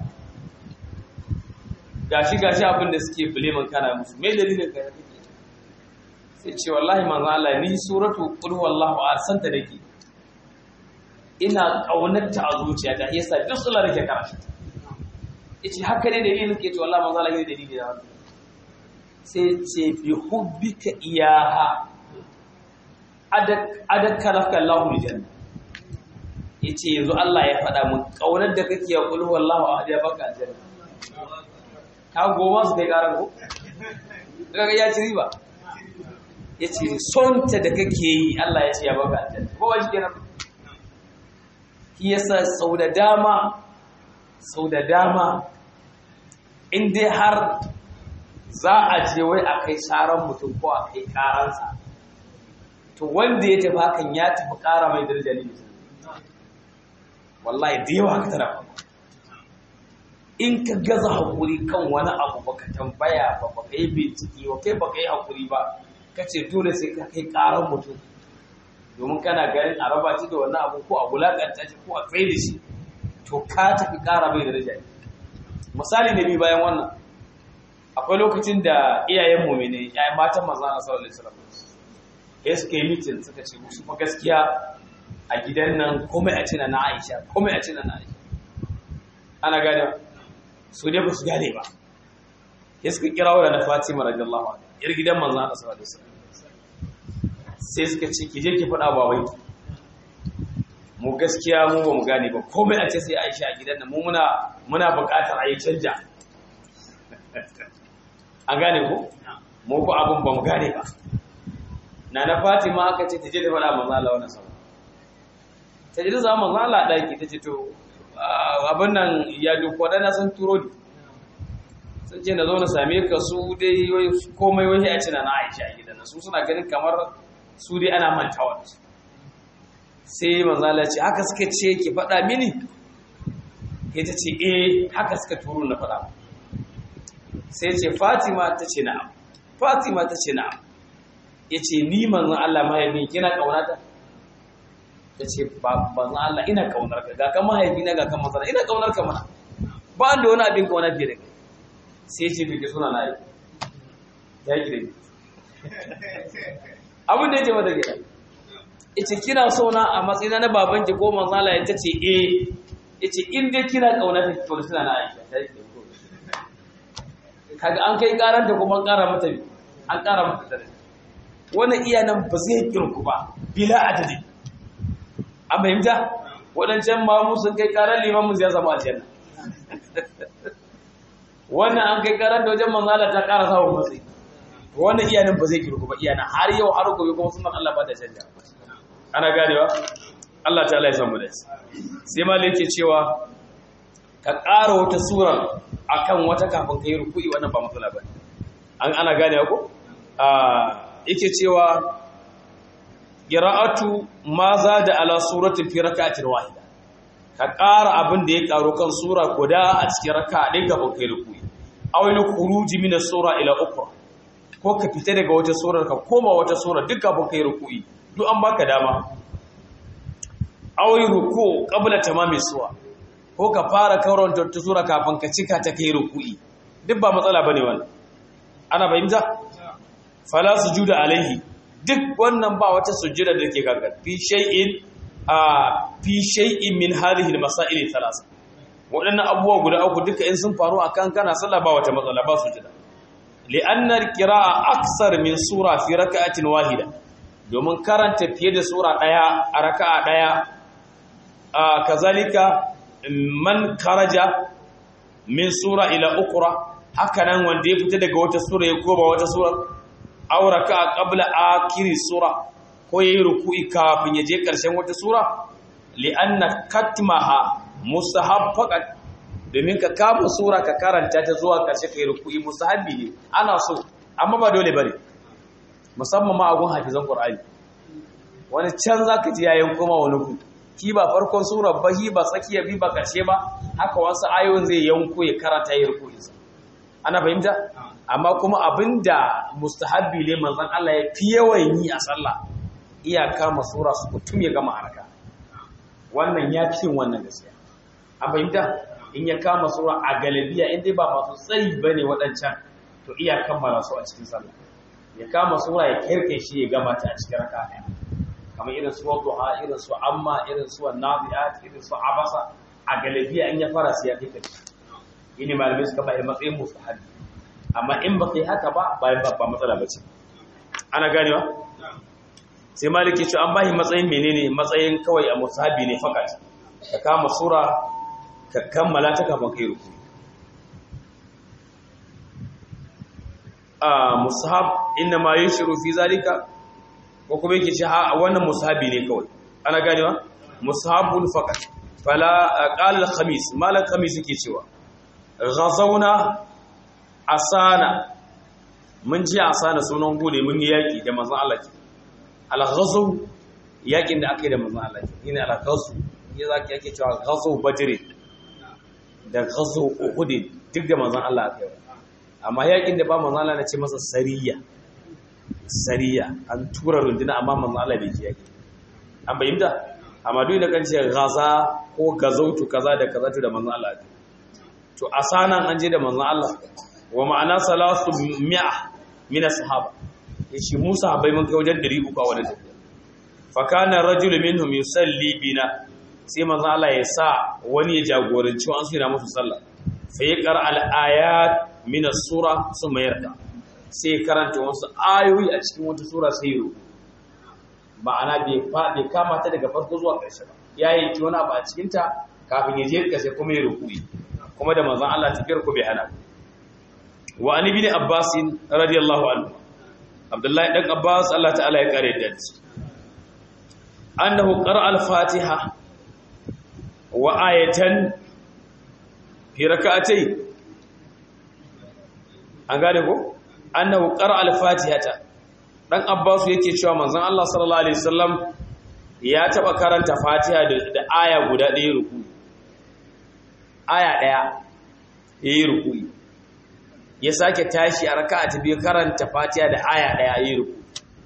gashi gashi abin da suke fileman kana musu me dalilin ka sai ce wallahi manzo Allah ni suratu qul huwallahu ahad santa dake ina kaunarta a zuciyata yasa duk sura nake karanta yace haka ne dalilin ke to wallahi manzo Allah ya dalili da wannan sai ce fi hubbika iyaha adakalaka Allahu aljanna yace yanzu Allah ya faɗa mun kaunar da kake ya qul huwallahu ahad ya baka aljanna ka goma su kai karan ko daga ya ci riba yace sonta da kake yi Allah ya ce ya baka aljanna ko ba shikenan ki yasa sau da dama sau da dama in dai har za a je wai a kai saran mutum ko a kai karansa to wanda ya tafi hakan ya tafi kara mai daraja ne wallahi da yawa ka tara in ka gaza hakuri kan wani abu baka tambaya ba baka yi bincike ba kai baka yi hakuri ba kace dole sai ka kai karan mutum domin kana ganin a raba shi da wannan abu ko a bulakanta shi ko a tsaye da shi to ka tafi kara mai daraja ne misali ne bi bayan wannan akwai lokacin da iyayen mu'mini iyayen matan manzon Allah sallallahu alaihi wasallam S K meeting suka ce musu fa gaskiya a gidan nan komai a cina na Aisha komai a cina na Aisha ana gane su dai ba su gane ba ya suka kirawo da Fatima radiyallahu anha yar gidan manzon Allah sallallahu alaihi wasallam sai suka ce ki je ki faɗa babai mu gaskiya mu ba mu gane ba komai a ce sai Aisha a gidan nan mu muna muna buƙatar a yi canja an gane ko mu ko abun ba mu gane ba na na Fatima aka ce ta je ta faɗa manzo Allah wannan sabon ta je za manzo Allah daki ta ce to abin nan ya duk wadana san turo ni sun ce na zo na same ka su dai komai wani a cina na Aisha a gidan su suna ganin kamar su dai ana mantawa da su sai manzo Allah ce haka suka ce ki faɗa mini ke ta ce eh haka suka turo na faɗa sai ce Fatima ta ce na'am Fatima ta ce na'am yace ni manzon Allah mahaifi kina kaunata tace manzon Allah ina kaunar ka ga kan mahaifi na ga kan manzon ina kaunar ka mana ba da wani abin kauna fiye da kai sai ce bike suna nayi ya gide abin da yake mata gida yace kina so na a matsayin na baban ki ko manzon Allah yace ce eh yace in dai kina kaunata ki to suna nayi kaga an kai karanta kuma an kara mata an ƙara maka daraja wannan iya nan ba zai kirku ba bila adadi an fahimta waɗancan mamu sun kai ƙarar limamin ya zama aljanna wannan an kai ƙarar da wajen manzala ta ƙara samun matsayi wannan iya nan ba zai kirku ba iya nan har yau har gobe kuma sunan Allah ba da canja ana ganewa Allah ta Allah ya samu da sai malai yake cewa ka ƙara wata sura akan wata kafin kai ruku'i wannan ba matsala ba an ana ganewa ko yake cewa qira'atu ma zada ala suratin fi rak'atin wahida ka ƙara abin da ya ƙaro kan sura guda a cikin raka'a ɗin gaban kai ruku'i aw il khuruji min as-sura ila ukhra ko ka fita daga wata sura ka koma wata sura duk gaban kai ruku'i duk an baka dama aw ruku qabla tamami sura ko ka fara karanta ta sura kafin ka cika ta kai ruku'i duk ba matsala bane wannan ana fahimta fala sujuda alaihi duk wannan ba wata sujjada da ke gangan fi shay'in a fi shay'in min hadhihi al-masail thalatha wadannan abubuwa guda uku duka in sun faru akan kana sallah ba wata matsala ba sujjada li'anna al-qira'a aksar min sura fi rak'atin wahida domin karanta fiye da sura daya a raka'a daya kazalika man karaja min sura ila ukra hakanan wanda ya fita daga wata sura ya koma wata sura aw raka'a qabla akhir sura ko yayi ruku'i kafin ya je karshen wata sura li'anna katmaha mustahab faqat domin ka kama sura ka karanta ta zuwa karshe kai ruku'i mustahabi ne ana so amma ba dole bane musamman ma agun hafizan qur'ani wani can zaka ji yayin kuma wani ku ki ba farkon sura ba hi ba tsakiya bi ba karshe ba haka wasu ayoyin zai yanko ya karanta yayin ruku'i ana fahimta amma kuma abinda mustahabbi ne manzon Allah ya fi yawan yi a sallah iyaka masura su kutum ya gama haraka wannan ya fi wannan gaskiya an fahimta in ya kama sura a galabiya inda ba masu tsayi bane wadancan to iya kammala su a cikin sallah ya kama sura ya kirke shi ya gama ta a cikin raka'a ɗaya kamar irin su duha irin su amma irin su nazi'at irin su abasa a galabiya in ya fara sai ya fita yini malamai suka bayar matsayin mustahabbi amma in ba kai haka ba bayan ba matsala bace ana ganewa sai maliki ce an bashi matsayin menene matsayin kawai a mustahabbi ne fakat ka kama sura ka kammala ta kafin kai ruku a mustahab inna ma yushiru fi zalika ko kuma yake ce wannan mustahabbi ne kawai ana ganewa mustahabun fakat fala qala al-khamis malak khamis yake cewa ghazawna asana mun ji asana sunan gode mun yi yaki da manzon Allah ke al-ghazaw yakin da aka yi da manzon Allah ke ina al-ghazaw ya zaki yake cewa ghazaw badr da ghazaw uhud duk da manzon Allah aka yi amma yakin da ba manzon Allah na ce masa sariya sariya an tura runduna amma manzon Allah bai ji yaki an bayyana amma duk da kan ce ghaza ko gazautu kaza da kaza to da manzon Allah aka to asanan an je da manzon Allah wa ma'ana salasu mi'a min as-sahaba yace Musa bai mun kai wajen dari uku a wannan tafiya fa kana rajulun minhum yusalli bina sai manzon Allah ya sa wani ya jagoranci an suna musu sallah fa yaqra al-ayat min as-sura summa yarda sai karanta wasu ayoyi a cikin wata sura sai yi ma'ana bai bai kama ta daga farko zuwa ƙarshe ba yayi ki wani abu a cikin ta kafin ya je ƙarshe kuma ya rukuyi kuma da manzon Allah tafiyar ku bai hana wa an ibn Abbas radiyallahu anhu Abdullahi dan Abbas Allah ta'ala ya kare da shi annahu qara'a al-Fatiha wa ayatan fi rak'atay an gane ko annahu qara'a al-Fatihata dan Abbas yake cewa manzon Allah sallallahu alaihi wasallam ya taba karanta Fatiha da aya guda ɗaya ruku aya ɗaya yayi ruku'i ya sake tashi a raka'a ta biyu karanta Fatiha da aya ɗaya yayi ruku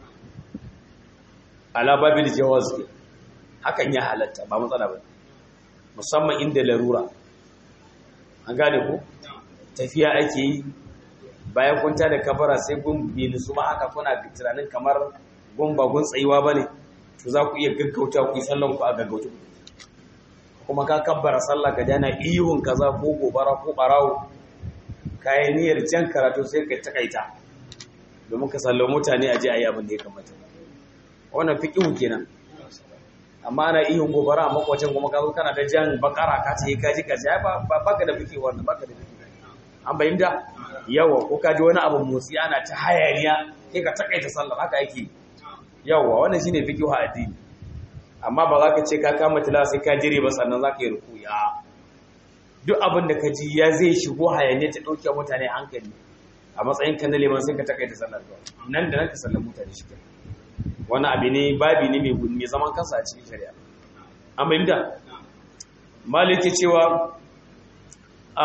ala babil jawaz hakan ya halatta ba matsala ba musamman inda larura an gane ko tafiya ake yi bayan kun da kafara sai gun bi su ma haka kuna tunanin kamar gun ba gun tsayuwa bane to za ku iya gaggauta ku yi sallan ku a gaggauta kuma ka kabbara sallah ka dana ihun kaza ko gobara ko barawo kayan niyyar jan karatu sai ka takaita domin ka sallo mutane a je a yi abin da ya kamata. Wannan fiƙihu kenan. Amma ana ihun gobara a makwacin kuma ka zo kana da jan bakara ka ce ka ji ka ji ba baka da fiƙihu wannan baka da fiƙihu. An bayyana yawa ko ka ji wani abu motsi ana ta hayaniya kai ka takaita sallar haka yake. Yawa wannan shine fiƙihu a addini. Amma ba za ka ce ka kama tilawa sai ka jire ba sannan za ka yi ruku'i a duk abin da ka ji ya zai shigo hayaniya ta ɗauke mutane hankali a matsayin kan liman sai ka takaita sallar zuwa nan da nan ka sallar mutane shi kenan. Wani abu ne babi ne mai zaman kansa a cikin shari'a. Amma inda Malik ke cewa a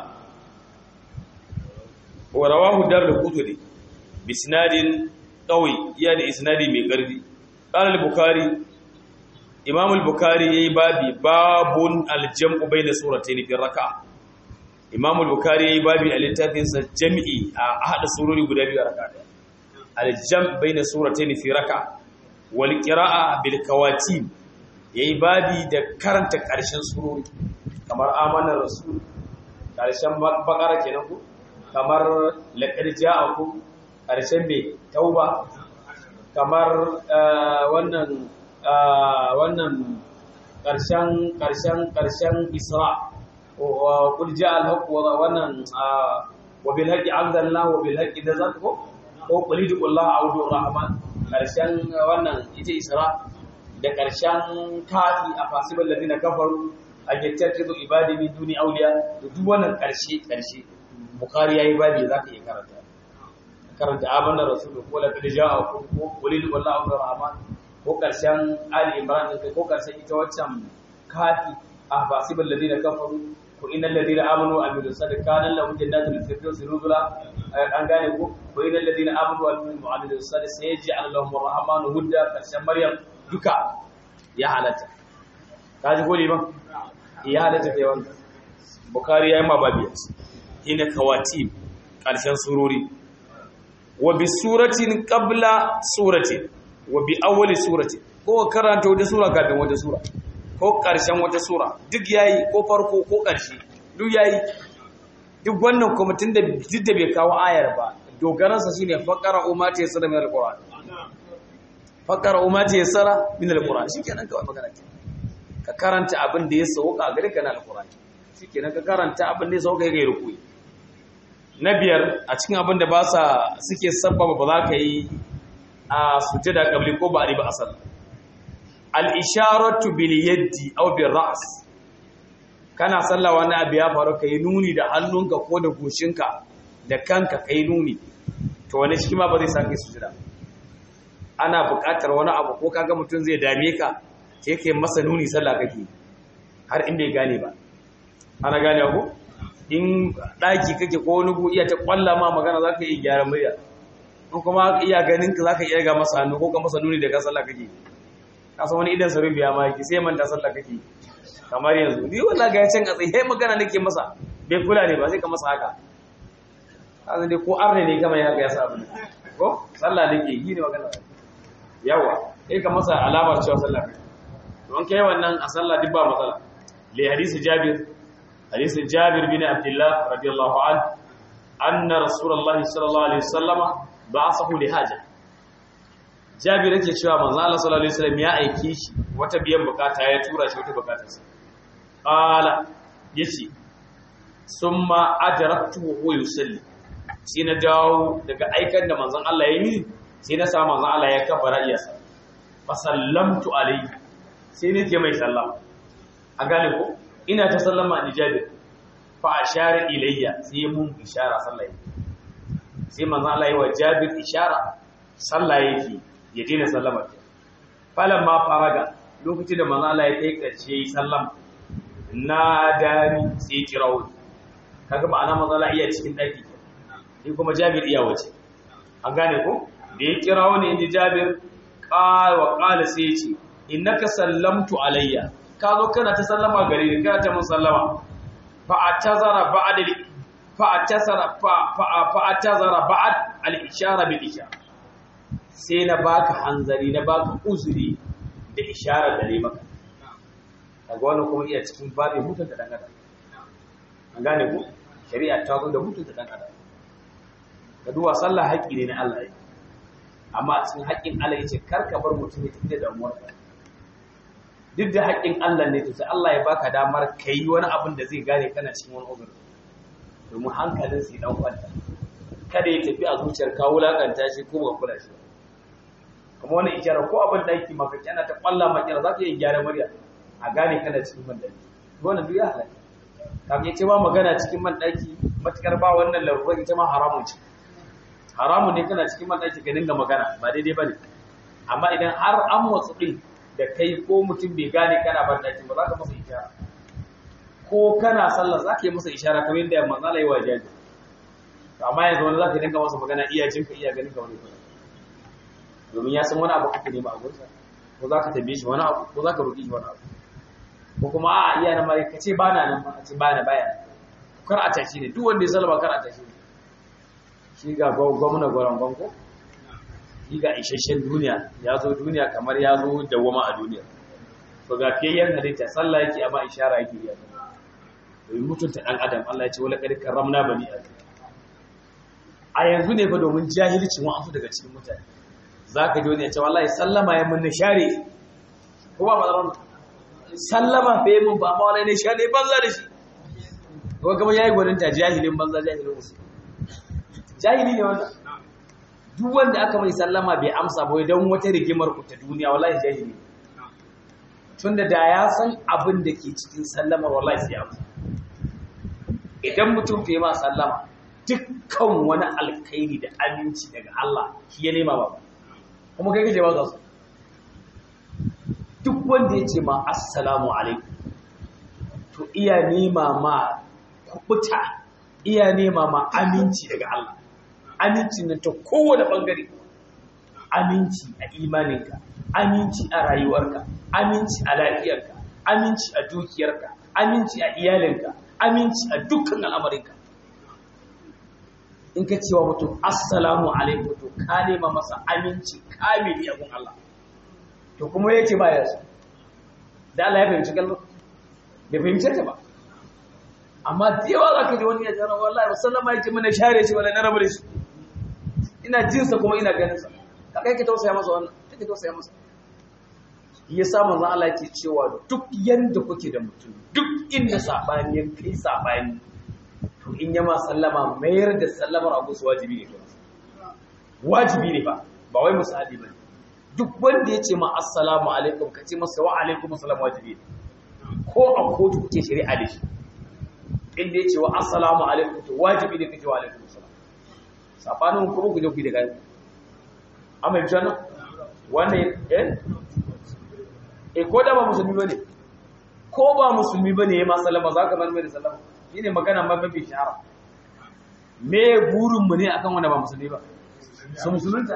wa rawahu dar-qutni bi isnadin qawi iya da isnadi mai ƙarfi. Qala al-Bukhari Imam al-Bukhari yayi babi babun al-jam'u bayna suratayn fi raka'a. Imam al-Bukhari yayi babi a littafin sa jami'i a hada surori guda biyu a raka'a daya. Al-jam' bayna suratayn fi raka'a wal qira'a bil kawatim yayi babi da karanta karshen surori kamar amanar rasul karshen bakara kenan ku kamar laqad ja'akum karshen me tauba kamar wannan wannan ƙarshen ƙarshen ƙarshen Isra wa qul ja'a al-haqq wa wannan wa bil haqqi anzalna wa bil haqqi nazalna ko qul idullaha a'udhu rahman ƙarshen wannan ita Isra da ƙarshen kafi a fasibal ladina kafaru ajtakidu ibadi min duni awliya duk wannan ƙarshe ƙarshe Bukhari yayi babi zaka iya karanta karanta abanna rasul ko la qad ja'a ko qul idullaha a'udhu rahman ko ƙarshen Ali Imran ɗin ko ƙarshen ita waccan kafi a basibal ladina kafaru ko innal ladina amanu wa amilus salihati kana lahum jannatul firdaus nuzula an gane ko ko innal ladina amanu wa amilus salihati sayaj'al lahum ar-rahmanu hudda ƙarshen Maryam duka ya halatta kaji goli ba ya halatta kai wannan Bukhari yayi mababiya ina kawatib ƙarshen surori wa bi suratin qabla suratin wa bi awwali surati ko karanta wata sura kafin wata sura ko karshen wata sura duk yayi ko farko ko karshe duk yayi duk wannan kuma tunda duk da bai kawo ayar ba dogaransa shine faqara umati yasra min alquran faqara umati yasra min alquran shikenan kawai magana ce ka karanta abin da ya sauka gare ka na alquran shikenan ka karanta abin da ya sauka ga rukuyi na biyar a cikin abin da ba sa suke sabbaba ba za ka yi a sujada qabli ko ba'di ba asal al-isharatu bil yaddi aw bil ra's kana sallawa na abiya faru kai nuni da hannunka ko da goshinka da kanka kai nuni to wani shi ma ba zai sake sujada ana buƙatar wani abu ko kaga mutun zai dame ka sai kai masa nuni sallah kake har inda ya gane ba ana gane ko in daki kake ko wani go iya ta kwalla ma magana zaka yi gyara murya ko kuma iya ganin ka zaka iya ga masa hannu ko ka masa nuni daga sallah kake ka san wani idan sarubi ya ma yake sai manta sallah kake kamar yanzu ni wallahi ga can a tsaye hey magana nake masa bai kula ne ba sai ka masa haka kaza dai ko arne ne kamar haka ya sa abin ko sallah nake yi ne magana yawa sai ka masa alamar cewa sallah kake don kai wannan a sallah duk ba matsala li hadisi jabir hadisi jabir bin abdullah radiyallahu anhu anna rasulullahi sallallahu alaihi wasallama ba'athahu li haja Jabir yake cewa manzo Allah sallallahu alaihi wasallam ya aike shi wata biyan bukata ya tura shi wata bukatarsa qala yace summa adraktu wa yusalli sai na dawo daga aikan da manzon Allah ya yi sai na sa manzon Allah ya kafara iyasa fa sallamtu alaihi sai ne ke mai sallama a gane ko ina ta sallama ni Jabir fa ashara ilayya sai mun ishara sallaye sai manzo Allah ya wa Jabir ishara sallah yake ya dena sallama falan ma faraga lokacin da manzo Allah ya kai kace sallama na dani sai kirawo kaga ba ana manzo Allah iya cikin daki ni kuma Jabir iya waje an gane ko da ya kirawo ne inji Jabir qala wa qala sai ya ce innaka sallamtu alayya ka zo kana ta sallama gare ni kana ta mun sallama fa atazara ba'd fa atazara fa fa atazara ba'd al-ishara bil ishara sai na baka hanzari na baka uzuri da ishara da ne maka kaga wannan kuma iya cikin babin mutunta dan adam an gane ku shari'a ta zo da mutunta dan adam ka duba sallah haƙƙi ne na Allah amma a cikin haƙƙin Allah yace kar ka bar mutum ya tafi da damuwarka duk da haƙƙin Allah ne to sai Allah ya baka damar kai wani abin da zai gane kana cikin wani uzuri domin hankalin sai dan kwanta kada ya tafi a zuciyar ka wulakanta shi ko ba kula shi kuma wani ijara ko abin da yake maka kana ta kwalla makira zaka yi gyara murya a gane kana cikin mandaki wannan duk ya halaka kaga yace ba magana cikin mandaki matukar ba wannan larura ita ma haramun ce haramun ne kana cikin mandaki ka dinga magana ba daidai bane amma idan har an motsi din da kai ko mutum bai gane kana mandaki ba za ka masa ishara ko kana sallah za ka yi masa ishara kamar yadda manzo Allah ya wajaji amma yanzu wani za ka dinga masa magana iya jinka iya ganin ka wani domin ya san wani abu kake nema a gurinsa ko za ka tabbe shi wani abu ko za ka roƙi shi wani abu ko kuma a iya na mare ka ce ba na nan ba a ce ba na baya kar a tashi ne duk wanda ya salama kar a tashi ne shi ga gwamna gwaron banko shi ga isasshen duniya ya zo duniya kamar ya zo dawwama a duniya to ga fiyayyen halitta sallah yake amma ishara yake yi domin mutunta ɗan adam Allah ya ce wala qad karramna bani adam a yanzu ne fa domin jahilcin wa'ansu daga cikin mutane zaka ji wani ya ce wallahi sallama ya mun share ko ba bazan sallama fa mun ba ma wallahi ne share banza da shi ko kuma yayi gwanin ta jahilin banza jahilin musu jahili ne wannan duk wanda aka mai sallama bai amsa ba dan wata rigimar ku ta duniya wallahi jahili tunda da ya san abin da ke cikin sallamar wallahi sai amsa idan mutum bai ma sallama dukkan wani alkhairi da aminci daga Allah shi ya nema ba kuma kai kaje ba za su duk wanda ya ce ma assalamu alaikum to iya nema ma kubuta iya nema ma aminci daga Allah aminci na ta kowane bangare aminci a imaninka aminci a rayuwarka aminci a lafiyarka aminci a dukiyarka aminci a iyalinka aminci a dukkan al'amarinka in ka cewa mutum assalamu alaikum to ka nema masa aminci kamili a gun Allah to kuma yace ba ya so da Allah ya fahimci kalmar bai fahimce ta ba amma da yawa zaka ji wani ya jira wallahi sallama yake mana share shi wala na rabu da shi ina jin sa kuma ina ganin sa kai ki tausaya masa wannan kike tausaya masa yasa manzo Allah yake cewa duk yanda kuke da mutum duk inda sabani ya kai sabani to in yama sallama mayar da sallamar abu su wajibi ne wajibi ne ba ba wai musahabi bane duk wanda yace ma assalamu alaikum kace masa wa alaikum assalam wajibi ne ko a kotu kuke shari'a da shi inda yace wa assalamu alaikum to wajibi ne kace wa alaikum assalam safanin kuma ku je ku da kai amma yanzu nan wannan eh eh ko da ba musulmi bane ko ba musulmi bane yayi ma sallama zaka bar mai da sallama shine magana mafi shahara me burin mu ne akan wanda ba musulmi ba su musulunta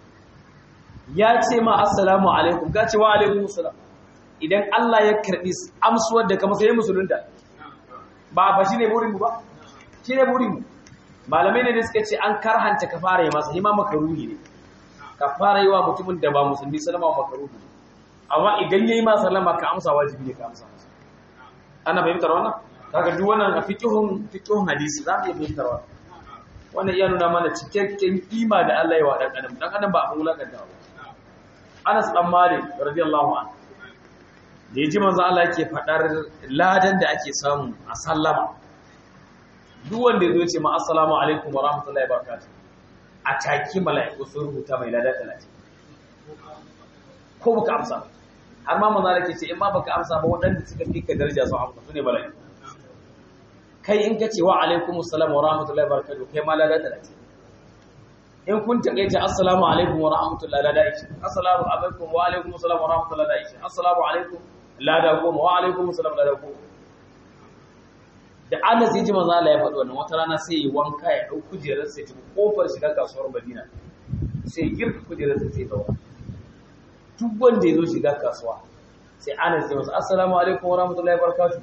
ya ce ma assalamu alaikum ka ce wa alaikum assalam idan Allah ya karbi amsuwar da kamar sai musulunta ba ba shine burin mu ba shine burin mu malamai ne da suka ce an karhanta ka fara yi masa hima makaruhi ne ka fara yi wa mutumin da ba musulmi sallama makaruhi amma idan yayi ma sallama ka amsa wajibi ne ka amsa ana fahimtar wannan kaga duk wannan a fiqhun fiqhun hadisi za mu iya fahimtar wannan wannan iya nuna mana cikakken kima da Allah ya wa dan adam dan adam ba a wulakanta ba Anas dan Malik radiyallahu anhu da yaji manzo Allah yake fadar ladan da ake samu a sallama duk wanda yazo ce ma assalamu alaikum wa rahmatullahi wa barakatuh a taki mala'iku sun rubuta mai ladan talatin ko baka amsa har ma manzo Allah yake ce in ma baka amsa ba wadanda suka fika daraja su amsa su ne mala'iku kai in ka ce wa alaikumus salam wa rahmatullahi wa barakatuh kai ma lada talatin in kun takaita assalamu alaikum wa rahmatullahi lada ishi assalamu alaikum wa alaikumus salam wa rahmatullahi lada ishi assalamu alaikum lada goma wa alaikumus salam lada goma da Allah sai ji manzo Allah ya faɗi wannan wata rana sai yi wanka ya dau kujerar sai ta kofar shiga kasuwar Madina sai girka kujerar sai sai dawo duk wanda ya zo shiga kasuwa sai Anas ya masa assalamu alaikum wa rahmatullahi wa barakatuh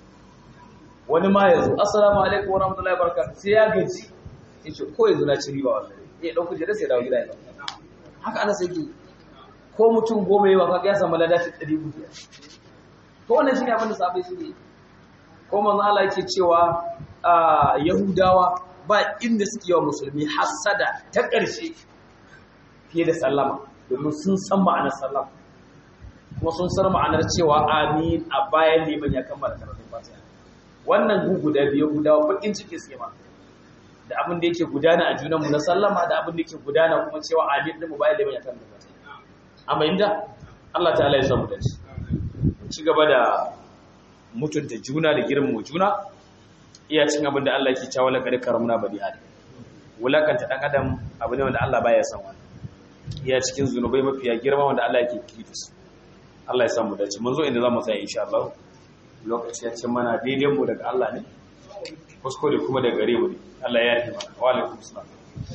wani ma yanzu assalamu alaikum wa rahmatullahi wa barakatuh sai ya gaji yace ko yanzu na ci riba wallahi ya dauko jira sai dawo gida ya haka ana sai ki ko mutum goma yayi waka ya samu ladashi ɗari biyu to wannan shine abin da sahabbai suke ko manzo Allah yake cewa Yahudawa ba inda suke yawa musulmi hasada ta ƙarshe fiye da sallama domin sun san ma'anar sallama kuma sun san ma'anar cewa amin a bayan liman ya kammala karatun fatiha wannan gu guda biyu guda bakin ciki suke ma da abin da yake gudana a junanmu na sallama da abin da yake gudana kuma cewa amin din mu bayan liman ya kammala fatiha amma inda Allah ta'ala ya samu dace ci gaba da mutunta juna da girmama juna iya cin abin da Allah yake cewa laqad karamna bani adam wulakanta dan adam abu ne wanda Allah baya son wani iya cikin zunubai mafiya girma wanda Allah yake kifi su Allah ya samu dace mun zo inda zamu tsaya insha Allah lokaci ya ce mana daidai mu daga Allah ne kuskure kuma daga gare mu ne Allah ya yarda mana wa alaikum assalam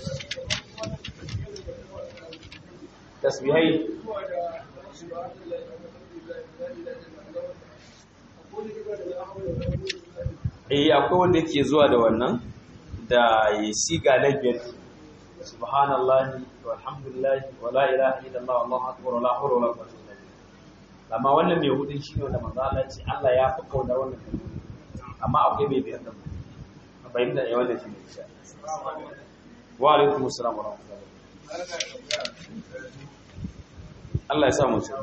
tasbihai eh akwai wanda yake zuwa da wannan da ya siga na biyar subhanallahi walhamdulillahi wala ilaha illallah wallahu akbar wala hawla wala quwwata illa billah amma wannan mai hudin shine wanda manzo Allah ya ce Allah ya fi kauna wannan kalmomi amma akwai mai biyar da mu bayin da yawan da shi ne insha Allah wa alaikum assalam wa rahmatullahi Allah ya sa mu ci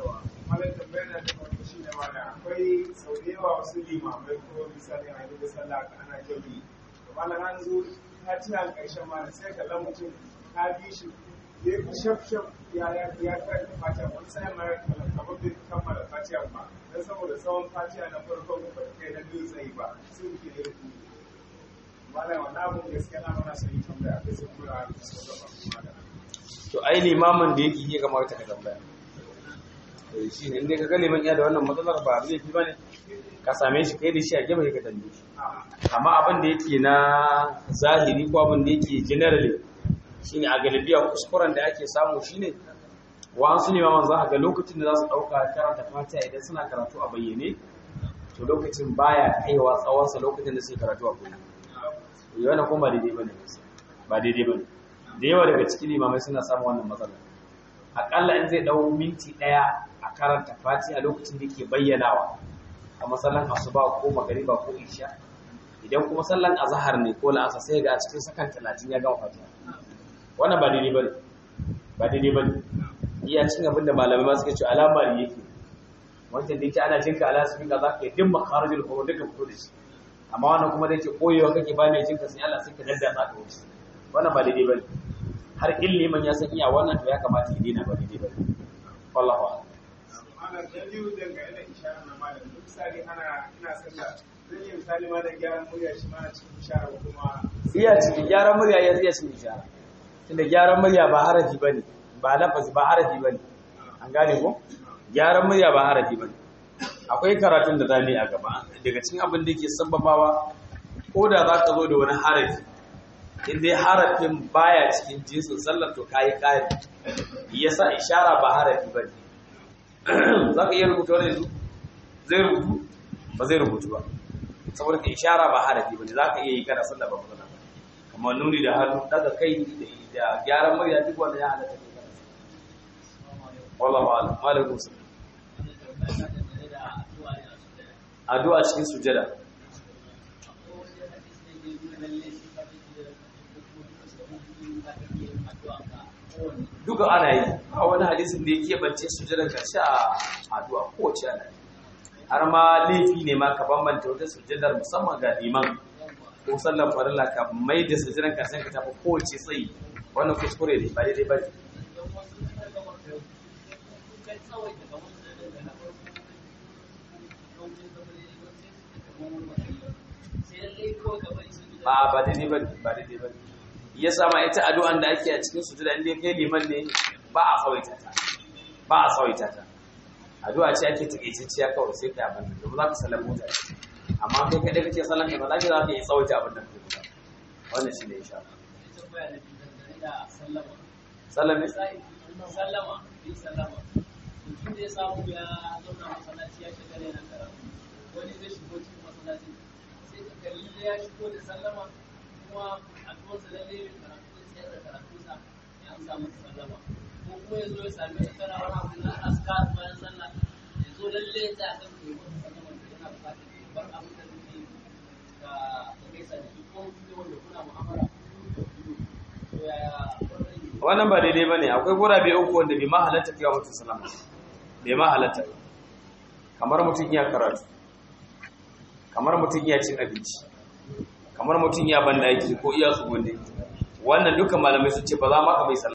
akwai sau da yawa wasu limamai ko misali a yi da sallah ana jami malam an zo ta ci a ƙarshen mana sai ka lan mutum ta bi shi ya yi shaf-shaf ya ya karanta fatiha wani sai mara kamar bai kammala fatiha ba don saboda tsawon fatiha na farko ba kai na biyu zai ba sai muke da rubu malam wannan abin gaskiya na mana sai tambaya kai sai kuma a cikin to ai limamin da yake yi kamar ta tambaya shi ne inda ka ga liman iya da wannan matsalar ba zai fi bane ka same shi kai da shi a gefe ka tambaye shi amma abin da yake na zahiri ko abin da yake generally shine a galibiya kuskuren da ake samu shine wa'ansu limaman za a ga lokacin da za su ɗauka karanta fatiha idan suna karatu a bayyane to lokacin baya kaiwa tsawonsa lokacin da suke karatu a bayyane yana kuma ba daidai bane ba daidai bane da yawa daga cikin limamai suna samun wannan matsalar akalla in zai dau minti daya a karanta fatiha lokacin da yake bayyanawa a masallan asuba ko magariba ko isha idan kuma sallan azhar ne ko la'asar sai ga a cikin sakan talatin ya gama fatiha wannan ba daidai bane ba daidai bane iya cin abin da malamai ma suka ce alamar yake wancan da yake ana jinka ala su ga zaka yi din makharijul huruf duka fito da shi amma wannan kuma da yake koyewa kake ba mai jinka sai Allah sai ka dadda ka wuce wannan ba daidai bane har ilimin ya san iya wannan to ya kamata ya dena ba daidai bane wallahi wa ana dalilin dangane da isharar na malam duk misali ana ina sallah zan yi misali ma da gyaran murya shi ma cikin isharar kuma iya cikin gyaran murya ya iya cikin isharar tunda gyaran murya ba harafi bane ba lafazi ba harafi bane an gane ko gyaran murya ba harafi bane akwai karatun da zamu yi a gaba daga cikin abin da yake sababawa ko da za ka zo da wani harafi in dai harafin baya cikin jinsin sallar to kai kari yasa ishara ba harafi bane zaka iya rubuta wani yanzu zai rubutu ba zai rubutu ba saboda ka ishara ba harafi bane zaka iya yi kana sallar ba kuma kamar nuni da hannu daga kai da gyaran murya duk wanda ya halatta ne wallahi a'lam alaikum salam addu'a cikin sujada duka ana yi a wani hadisin da yake bance sujadar karshe a addu'a kowace ana yi har ma laifi ne ma ka bambanta wata sujadar musamman ga liman ko sallar farilla ka mai da sujadar karshen ka tafi kowace tsayi wannan kuskure ne ba daidai ba ne ba ba daidai ba ba daidai ba ya sama ita addu'an da ake a cikin sujuda inda kai liman ne ba a tsawaita ta ba a tsawaita ta addu'a ce ake takeitacciya kawai sai ka abin da ba za ka sallama mota amma kai kadai kake sallan ka ba za ka yi tsawaita abin da kake ba wannan shine insha Allah sallama sallama sallama sallama mutum da ya samu ya zauna masallaci ya shiga ne na karatu wani zai shigo cikin masallaci sai ka kalli ya shigo da sallama kuma a tuwansa lalle karatu zai tsayar da karatunsa ya amsa masa sallama ko kuma ya zo ya sami shi kana wani abu na askar bayan sallah ya zo lalle ya tsaya kan kai wata sallama da yana bukatar bar abin da zai ka gaisa da shi ko wanda kuna mu'amala wannan ba daidai bane akwai gurabe uku wanda bai ma halatta kai wa mutum sallama bai ma halatta kamar mutum ya karatu kamar mutum ya cin abinci kamar mutum ya banda yake ko iya tsugunne wannan duka malamai sun ce ba za ma ka bai